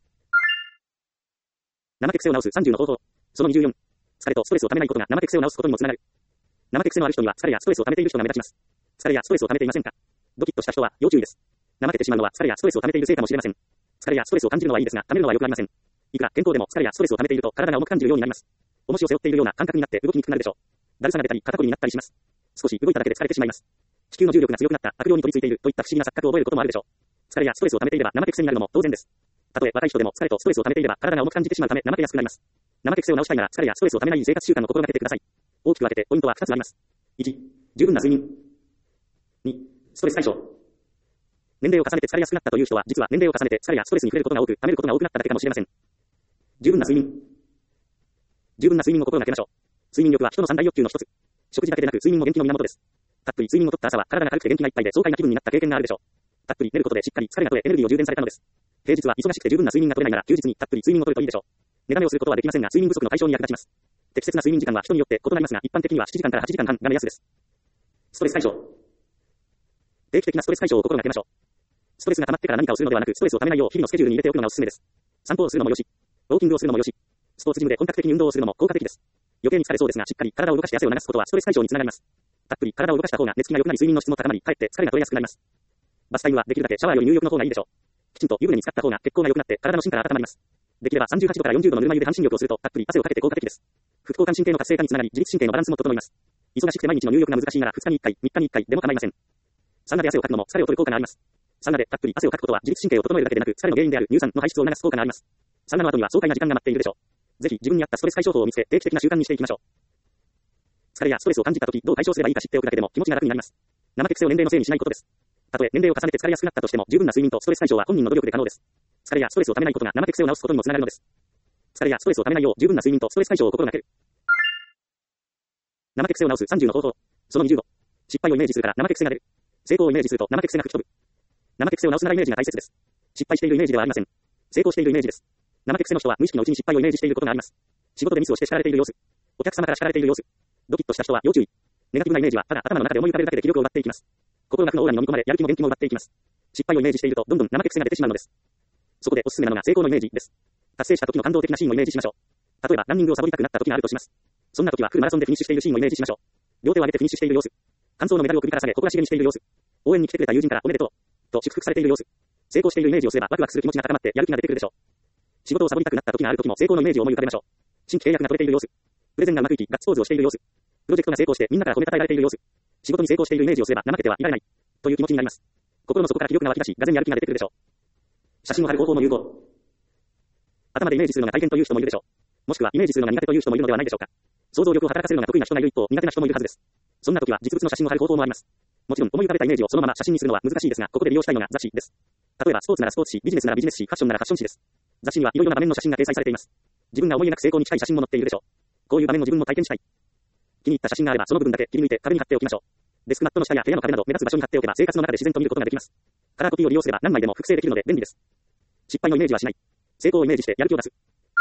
怠け癖を治す30の方法。その24。疲れとストレスをためないことが怠け癖を治すことにもつながる。怠け癖のある人には疲れやストレスをためている人が目立ちます。疲れやストレスをためていませんか？ドキッとした人は要注意です。怠けてしまうのは疲れやストレスをためているせいかもしれません。疲れやストレスを感じるのはいいですが、ためるのは良くありません。いくら健康でも疲れやストレスをためていると体が重く感じるようになります。重しを背負っているような感覚になって動きにくくなるでしょう。だるさが出たり肩こりになったりします。少し動いただけで疲れてしまいます。地球の重力が強くなった悪霊に取り付いているといった不思議な錯覚を覚えることもあるでしょう。疲れやストレスをためていれば怠け癖になるのも当然です。たとえ若い人でも疲れとストレスをためていれば体が重く感じてしまうため怠けやすくなります。怠け癖を直したいなら疲れやストレスをためない生活習慣を心がけてください。大きく分けてポイントは2つあります。1、十分な睡眠。2、ストレス解消。年齢を重ねて疲れやすくなったという人は、実は年齢を重ねて疲れやストレスに触れることが多く、溜めることが多くなっただけかもしれません。十分な睡眠。十分な睡眠を心がけましょう。睡眠欲は人の三大欲求の一つ。食事だけでなく睡眠も元気の源です。たっぷり睡眠をとった朝は体が軽くて元気がいっぱいで爽快な気分になった経験があるでしょう。たっぷり寝ることでしっかり疲れが取れエネルギーを充電されたのです。平日は忙しくて十分な睡眠が取れないなら休日にたっぷり睡眠を取るといいでしょう。寝だめをすることはできませんが睡眠不足の解消に役立ちます。適切な睡眠時間は人によって異なりますが、一般的には7時間から8時間半が目安です。ストレス解消。定期的なストレス解消を心がけましょう。ストレスが溜まってから何かをするのではなく、ストレスを溜めないよう日々のスケジュールに入れておくのがおすすめです。散歩をするのもよし、ウォーキングをするのもよし、スポーツジムで本格的に運動をするのも効果的です。余計に疲れそうですが、しっかり体を動かして汗を流すことはストレス解消につながります。たっぷり体を動かした方が寝つきが良くなり睡眠の質も高まり、かえって疲れが取れやすくなります。バスタイムはできるだけシャワーより入浴の方がいいでしょう。きちんと湯船に浸った方が血行が良くなって体の芯から温まります。できれば38度から40度のぬるま湯で半身浴をするとたっぷり汗をかけて効果的です。副交感神経の活性化につながり、自律神経のバランスも整います。忙しくて毎日の入浴が難しいなら2日に1回、3日に1回でも構いません。サウナで汗をかくのも疲れを取る効果があります。サウナでたっぷり汗をかくことは自律神経を整えるだけでなく、疲れの原因である乳酸の排出を促す効果があります。サウナの後には爽快な時間が待っているでしょう。ぜひ自分に合ったストレス解消法を見つけ、定期的な習慣にしていきましょう。疲れやストレスを感じたとき、どう対処すればいいか知っておくだけでも気持ちが楽になります。怠け癖を年齢のせいにしないことです。たとえ年齢を重ねて疲れやすくなったとしても、十分な睡眠とストレス解消は本人の努力で可能です。疲れやストレスをためないことが怠け癖を治すことにもつながるのです。疲れやストレスをためないよう十分な睡眠とストレス解消を心がける。怠け癖を治す30の方法。その20度。失敗をイメージするから怠け癖が出る。成功をイメージすると怠け癖が吹き飛ぶ。怠け癖を治すならイメージが大切です。失敗しているイメージではありません。成功しているイメージです。怠け癖の人は無意識のうちに失敗をイメージしていることがあります。仕事でミスをして叱られている様子。お客様から叱られている様子。ドキッとした人は要注意。ネガティブなイメージはただ頭の中で思い浮かべるだけで気力を奪っていきます。心が負のオーラに飲み込まれ、やる気も元気も奪っていきます。失敗をイメージしているとどんどん怠け癖が出てしまうのです。そこでおすすめなのが成功のイメージです。達成した時の感動的なシーンをイメージしましょう。例えばランニングをサボりたくなった時があるとします。そんな時はフルマラソンでフィニッシュしているシーンをイメージしましょう。両手を上げてフィニッシュしている様子。感想のメダルを首から下げ、誇らしげにしている様子。応援に来てくれた友人からおめでとうと祝福されている様子。成功しているイメージをすればワクワクする気持ちが高まってやる気が出てくるでしょう。仕事をサボりたくなった時がある時も成功のイメージを思い浮かべましょう。新規契約が取れている様子。プレゼンがうまくいきガッツポーズをしている様子。プロジェクトが成功してみんなから褒めたたえられている様子。仕事に成功しているイメージをすれば怠けてはいられないという気持ちになります。心の底から気力が湧き出し、がぜんやる気が出てくるでしょう。写真を貼る方法も有効。頭でイメージするのが大変という人もいるでしょう。もしくはイメージするのが苦手という人もいるのではないでしょうか。想像力を働かせるのが得意な人がいる一方、苦手な人もいるはずです。そんな時は実物の写真を貼る方法もあります。もちろん思い浮かべたイメージをそのまま写真にするのは難しいですが、ここで利用したいのが雑誌です。例えばスポーツならスポーツ誌、ビジネスならビジネス誌、ファッションならファッション誌です。雑誌にはいろいろな場面の写真が掲載されています。自分が思い描く成功に近い写真も載っているでしょう。こういう場面を自分も体験したい。気に入った写真があればその部分だけ切り抜いて壁に貼っておきましょう。デスクマットの下や部屋の壁など目立つ場所に貼っておけば生活の中で自然と見ることができます。カラーコピーを利用すれば何枚でも複製できるので便利です。失敗のイメージはしない。成功をイメージしてやる気を出す。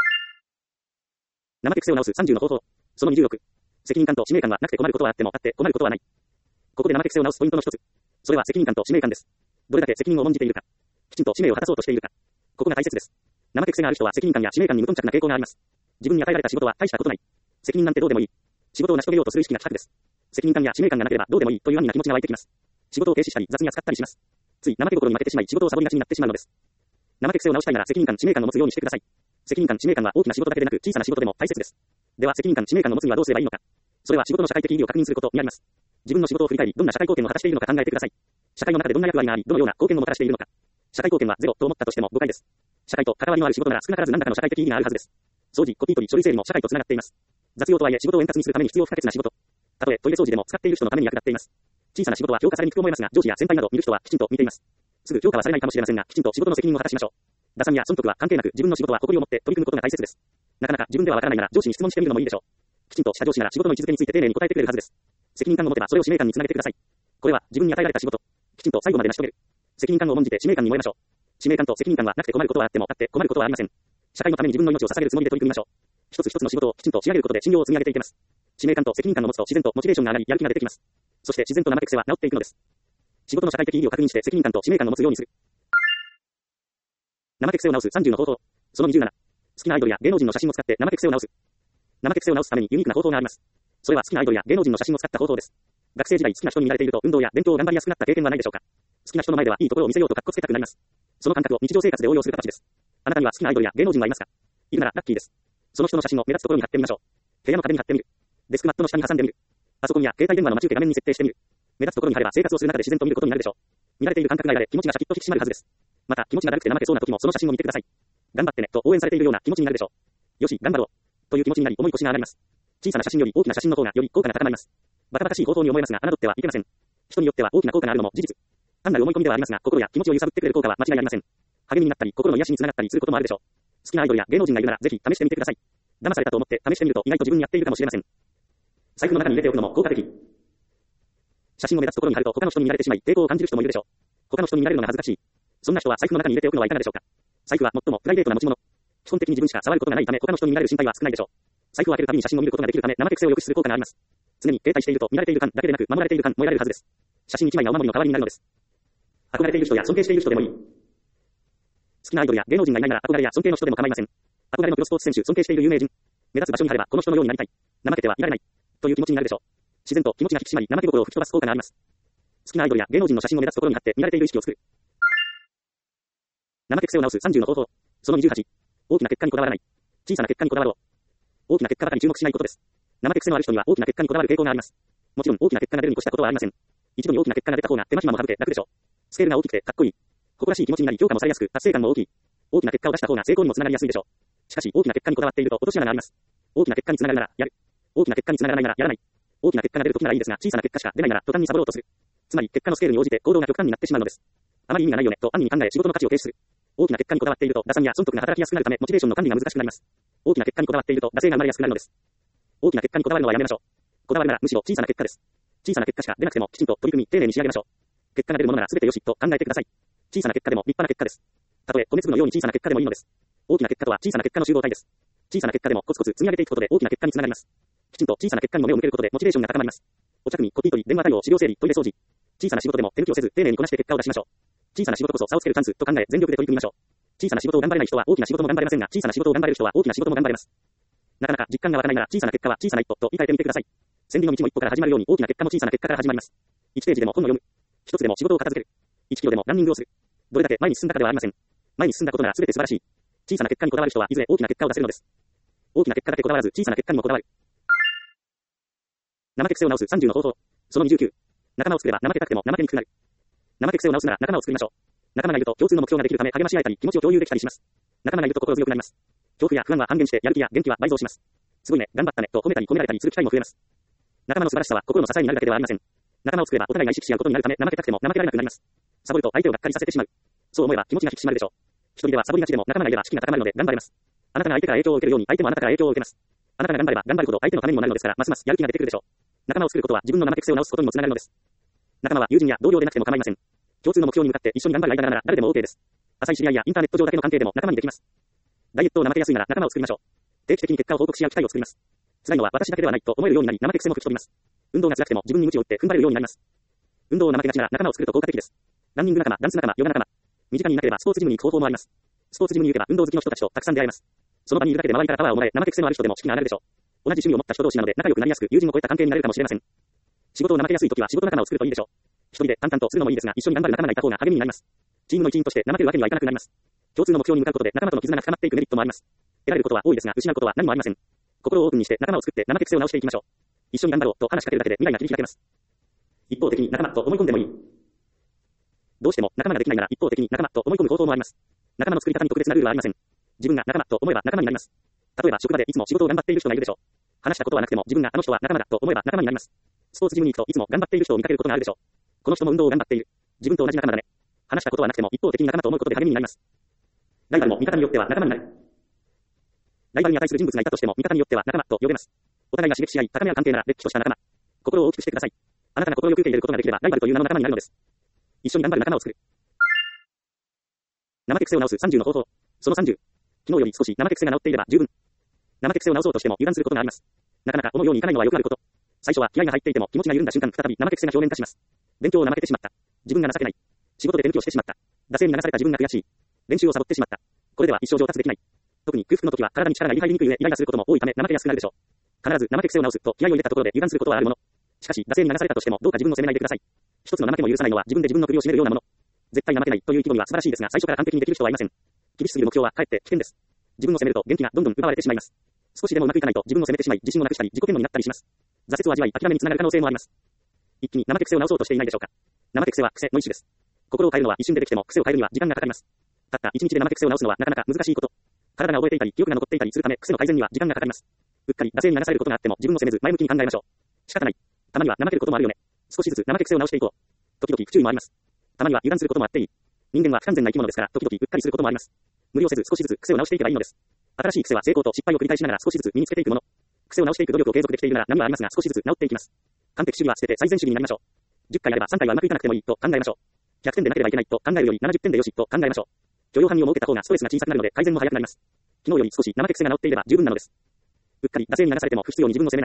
怠け癖を直す30の方法。その26。責任感と使命感はなくて困ることはあってもあって困ることはない。ここで怠け癖を直すポイントの一つ。それは責任感と使命感です。どれだけ責任を重んじているか。きちんと使命を果たそうとしているか。ここが大切です。怠け癖がある人は責任感や使命感に無頓着な傾向があります。自分に与えられた仕事は大したことない。責任なんてどうでもいい。仕事を成し遂げようとする意識が希薄です。責任感や使命感がなければどうでもいいという安易な気持ちが湧いてきます。仕事を停止したり雑に扱ったりします。つい怠け心に負けてしまい仕事をサボりがちになってしまうのです。怠け癖を直したいなら責任感、使命感を持つようにしてください。責任感、使命感は大きな仕事だけでなく小さな仕事でも大切です。では責任感、使命感を持つにはどうすればいいのか。それは仕事の社会的意義を確認することにあります。自分の仕事を振り返り、どんな社会貢献を果たしているのか考えてください。社会の中でどんな役割があり、どのような貢献をもたらしているのか。社会貢献はゼロと思ったとしても誤解です。社会と関わりのある仕事なら少なからず何らかの社会的意義があるはずです。掃除、コピー取り、書類整理も社会とつながっています。雑用とはいえ仕事を円滑にするために必要不可欠な仕事。 たとえトイレ掃除でも使っている人のために役立っています。小さな仕事は評価されにくく思えますが、上司や先輩など見る人はきちんと見ています。すぐ評価はされないかもしれませんが、きちんと仕事の責任を果たしましょう。打算や損得は関係なく自分の仕事は誇りを持って取り組むことが大切です。なかなか自分ではわからないなら上司に質問してみるのもいいでしょう。きちんとした上司なら仕事の位置づけについて丁寧に答えてくれるはずです。責任感を持てばそれを使命感につなげてください。これは自分に与えられた仕事。きちんと最後まで成し遂げる。責任感を重んじて使命感に燃えましょう。使命感と責任感はなくて困ることはあってもあって困ることはありません。社会のために自分の命を捧げるつもりで取り組みましょう。一つ一つの仕事をきちんと仕上げることで信用を積み上げていけます。使命感と責任感を持つと自然とモチベーションが上がりやる気が出てきます。そして自然と怠け癖は治っていくのです。仕事の社会的意義を確認して責任感と使命感を持つようにする。怠け癖を直す30の方法。その27。好きなアイドルや芸能人の写真を使って怠け癖を直す。怠け癖を直すためにユニークな方法があります。それは好きなアイドルや芸能人の写真を使った方法です。学生時代好きな人に見られていると運動や勉強を頑張りやすくなった経験はないでしょうか。好きな人の前ではいいところを見せようと格好つけたくなります。その感覚を日常生活で応用する形です。あなたには好きなアイドルや芸能人はいますか？いるならラッキーです。その人の写真を目立つところに貼ってみましょう。部屋の壁に貼ってみる。デスクマットの下に挟んでみる。パソコンや携帯電話の待ち受け画面に設定してみる。目立つところに貼れば生活をする中で自然と見ることになるでしょう。見られている感覚が得られ気持ちがシャキッと引き締まるはずです。また気持ちがだるくて怠けそうな時もその写真を見てください。頑張ってねと応援されているような気持ちになるでしょう。よし頑張ろうという気持ちになり重い腰が上がります。小さな写真より大きな写真の方がより効果が高まります。バカバカしい方法に思えますが侮ってはいけません。人によっては大きな効果があるのも事実。単なる思い込みではありますが心や気持ちを揺さぶってくれる効果は間違いありません。励みになったり心の癒しにつながったりすることもあるでしょう。好きなアイドルや芸能人がいるならぜひ試してみてください。騙されたと思って試してみると意外と自分にやっているかもしれません。財布の中に入れておくのも効果的。写真を目立つところに貼ると他の人に見られてしまい抵抗を感じる人もいるでしょう。他の人に見られるのが恥ずかしい。そんな人は財布の中に入れておくのはいかがでしょうか。財布は最もプライベートな持ち物。基本的に自分しか触ることがないため他の人に見られる心配は少ないでしょう。財布を開けるたびに写真を見ることができるため怠け癖を良くする効果があります。常に携帯していると見られている感だけでなく守られている感も得られるはずです。写真1枚がお守りの代わりになるのです。憧れている人や尊敬している人でもいい。好きなアイドルや芸能人がいないなら憧れや尊敬の人でも構いません。憧れのプロスポーツ選手、尊敬している有名人。目立つ場所に貼ればこの人のようになりたい。怠けてはいられない。という気持ちになるでしょう。自然と気持ちが引き締まり怠け心を吹き飛ばす効果があります。好きなアイドルや芸能人の写真を目立つところに貼って見られている意識を作る。怠け癖を直す30の方法。その28。大きな結果にこだわらない。小さな結果にこだわろう。大きな結果ばかり注目しないことです。怠け癖のある人には大きな結果にこだわる傾向があります。もちろん大きな結果が出るに越したことはありません。一度に大きな結果が出た方が手間暇も省け楽でしょう。スケールが大きくてかっこいい。誇らしい気持ちになり評価もされやすく達成感も大きい。大きな結果を出した方が成功にもつながりやすいでしょう。しかし大きな結果にこだわっていると落とし穴があります。大きな結果につながるならやる。大きな結果につながらないならやらない。大きな結果が出るときならいいですが小さな結果しか出ないなら途端にサボろうとする。つまり結果のスケールに応じて行動が極端になってしまうのです。あまり意味がないよねと安易に考え仕事の価値を停止する。大きな結果にこだわっていると打算や損得が働きやすくなるためモチベーションの管理が難しくなります。大きな結果にこだわっていると惰性が生まれやすくなるのです。大きな結果にこだわるのはやめましょう。こだわるならむしろ小さな結果です。小さな結果しか出なくてもきちんと取り組み丁寧に仕上げましょう。結果が出るものなら全てよしと考えてください。小さな結果でも立派な結果です。たとえ米粒のように小さな結果でもいいのです。大きな結果とは小さな結果の集合体です。小さな結果でもコツコツ積み上げていくことで大きな結果につながります。きちんと小さな結果にも目を向けることでモチベーションが高まります。お茶組、コピー取り、電話対応、資料整理、トイレ掃除。小さな仕事でも手抜きをせず丁寧にこなして結果を出しましょう。小さな仕事こそ差をつけるチャンスと考え全力で取り組みましょう。小さな仕事を頑張れない人は大きな仕事も頑張れませんが、小さな仕事を頑張れる人は大きな仕事も頑張れます。なかなか実感が湧かないなら小さな結果は小さな一歩と言い換えてみてください。千里の道も一歩から始まるように大きな結果も小さな結果から始まります。1ページでも本を読む。一つでも仕事を片付ける。1キロでもランニングをする。どれだけ前に進んだかではありません。前に進んだことなら全て素晴らしい。小さな結果にこだわる人はいずれ大きな結果を出せるのです。大きな結果だけこだわらず小さな結果にもこだわる。怠け癖を直す30の方法。その29。仲間を作れば怠けたくても怠けにくくなる。怠け癖を直すなら仲間を作りましょう。仲間がいると共通の目標ができるため励まし合えたり気持ちを共有できたりします。仲間がいると心強くなります。恐怖や不安は半減してやる気や元気は倍増します。すごいね、頑張ったねと褒めたり褒められたりする機会も増えます。仲間の素晴らしさは心の支えになるだけではありません。仲間を作ればお互いが意識し合うことになるため怠けたくても怠けられなくなります。サボると相手をがっかりさせてしまう。そう思えば気持ちが引き締まるでしょう。一人ではサボりがちでも仲間がいれば士気が高まるので頑張れます。あなたが相手から影響を受けるように相手もあなたから影響を受けます。あなたが頑張れば頑張るほど相手のためにもなるのですからますますやる気が出てくるでしょう。仲間を作ることは自分の怠け癖を直すことにもつながるのです。仲間は友人や同僚でなくても構いません。共通の目標に向かって一緒に頑張る間柄なら誰でも OK です。浅い知り合いやインターネット上だけの関係でも仲間にできます。ダイエットを怠けやすいなら仲間を作りましょう。定期的に結果を報告し合う機会を作ります。辛いのは私だけではないと思えるようになり怠け癖も吹き飛びます。運動が辛くても自分に鞭を打って踏ん張れるようになります。運動を怠けがちなら仲間を作ると効果的です。ランニング仲間、ダンス仲間、ヨガ仲間。身近にいなければスポーツジムに行く方法もあります。スポーツジムに行けば運動好きの人たちとたくさん出会えます。その場にいるだけで周りからパワーをもらえ怠け癖のある人でも士気が上がるでしょう。同じ趣味を持った人同士なので仲良くなりやすく友人を超えた関係になれるかもしれません。仕事を怠けやすいときは仕事仲間を作るといいでしょう。一人で淡々とするのもいいですが一緒に頑張る仲間がいた方が励みになります。チームの一員として怠けるわけにはいかなくなります。共通の目標に向かうことで仲間との絆が深まっていくメリットもあります。得られることは多いですが失うことは何もありません。心をオープンにして仲間を作って怠け癖を直していきましょう。一緒に頑張ろうと話しかけるだけで未来が切り開けます。一方的に仲間と思い込んでもいい。どうしても仲間ができないなら一方的に仲間と思い込む方法もあります。仲間の作り方に特別なルールはありません。自分が仲間と思えば仲間になります。例えば職場でいつも仕事を頑張っている人がいるでしょう。 話したことはなくても、自分があの人は仲間だと思えば仲間になります。スポーツジムに行くといつも頑張っている人を見かけることがあるでしょう。この人も運動を頑張っている。自分と同じ仲間だね。話したことはなくても一方的に仲間と思うことで励みになります。ライバルも味方によっては仲間になる。ライバルに値する人物がいたとしても味方によっては仲間と呼べます。お互いが刺激し合い高め合う関係なられっきとした仲間。心を大きくしてください。あなたが心をよく受け入れることができればライバルという名の仲間になるのです。一緒に頑張る仲間を作る。怠け癖を直す30の方法。その30。昨日より少し怠け癖が治っていれば十分。怠け癖を直そうとしても油断することがあります。なかなか思うようにいかないのはよくあること。最初は気合が入っていても気持ちが緩んだ瞬間再び怠け癖が表面化します。勉強を怠けてしまった。自分が情けない。仕事で手抜きをしてしまった。惰性に流された自分が悔しい。練習をサボってしまった。これでは一生上達できない。特に空腹の時は体に力が入りにくい上イライラすることも多いため怠けやすくなるでしょう。必ず怠け癖を直すと気合を入れたところで油断することはあるもの。しかし惰性に流されたとしてもどうか自分を責めないでください。一つの怠けも許さないのは自分で自分の首を絞めるようなもの。絶対怠けないという意気込みは素晴らしいですが最初から完璧にできる人はいません。厳しすぎる目標はかえって危険です。自分を責めると元気がどんどん奪われてしまいます。少しでもうまくいかないと自分を責めてしまい自信をなくしたり自己嫌悪になったりします。挫折を味わい諦めにつながる可能性もあります。一気に怠け癖を直そうとしていないでしょうか。怠け癖は癖の一種です。心を変えるのは一瞬でできても癖を変えるには時間がかかります。たった一日で怠け癖を直すのはなかなか難しいこと。体が覚えていたり記憶が残っていたりするため癖の改善には時間がかかります。うっかり惰性に流されることがあっても自分を責めず前向きに考えましょう。仕方ない。たまには怠けることもあるよね。少しずつ怠け癖を直していこう。時々不注意もあります。たまには油断することもあっていい。人間は不完全な生き物ですから時々うっかりすることもあります。無理をせず少しずつ癖を直していけばいいのです。新しい癖は成功と失敗を繰り返しながら少しずつ身につけていくもの。癖を直していく努力を継続できているなら波はありますが少しずつ直っていきます。完璧主義は捨てて最善主義になりましょう。10回やれば3回はうまくいかなくてもいいと考えましょう。100点でなければいけないと考えるより70点でよしと考えましょう。許容範囲を設けた方がストレスが小さくなるので改善も早くなります。昨日より少し怠け癖が治っていれば十分なのです。うっかり惰性に流されても不必要に自分を責めない。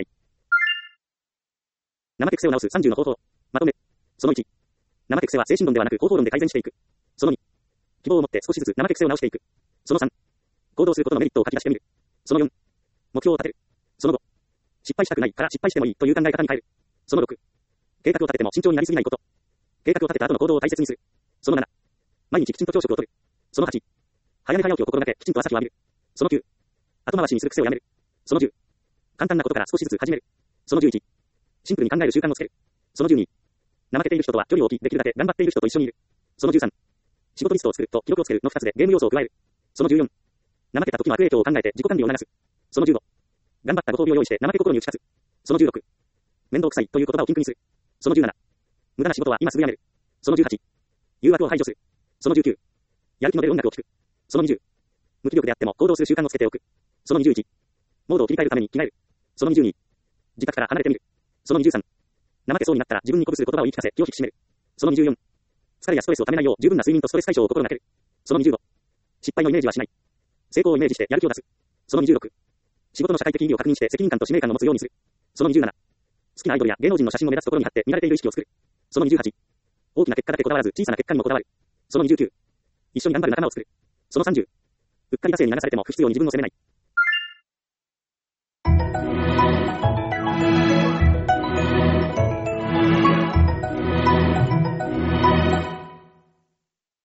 怠け癖を直す30の方法。まとめ。その1。怠け癖は精神論ではなく方法論で改善していく。その2。希望を持って少しずつ怠け癖を直していく。その3。行動することのメリットを書き出してみる。その4。目標を立てる。その5。失敗したくないから失敗してもいいという考え方に変える。その6。計画を立てても慎重になりすぎないこと。計画を立てた後の行動を大切にする。その7。毎日きちんと朝食をとる。その8。早寝早起きを心がけきちんと朝日を浴びる。その9。後回しにする癖をやめる。その10。簡単なことから少しずつ始める。その11。シンプルに考える習慣をつける。その12。怠けている人とは距離を置きできるだけ頑張っている人と一緒にいる。その13。仕事リストを作ると記録をつけるの2つでゲーム要素を加える。その14。怠けた時の悪影響を考えて自己管理を促す。その15。頑張ったご褒美を用意して怠け心に打ち勝つ。その16。面倒くさいという言葉を禁句にする。その17。無駄な仕事は今すぐやめる。その18。誘惑を排除する。その19。やる気の出る音楽を聴く。その20。無気力であっても行動する習慣をつけておく。その21。モードを切り替えるために着替える。その22。自宅から離れてみる。その23。怠けそうになったら自分に鼓舞する言葉を言い聞かせ気を引き締める。その24。疲れやストレスをためないよう十分な睡眠とストレス解消を心がける。その25。失敗のイメージはしない。成功をイメージしてやる気を出す。その26。仕事の社会的意義を確認して責任感と使命感を持つようにする。その27。好きなアイドルや芸能人の写真を目立つところに貼って見られている意識を作る。その28。大きな結果だけこだわらず小さな結果にもこだわる。その29。一緒に頑張る仲間を作る。その30。うっかり惰性に流されても不必要に自分を責めない。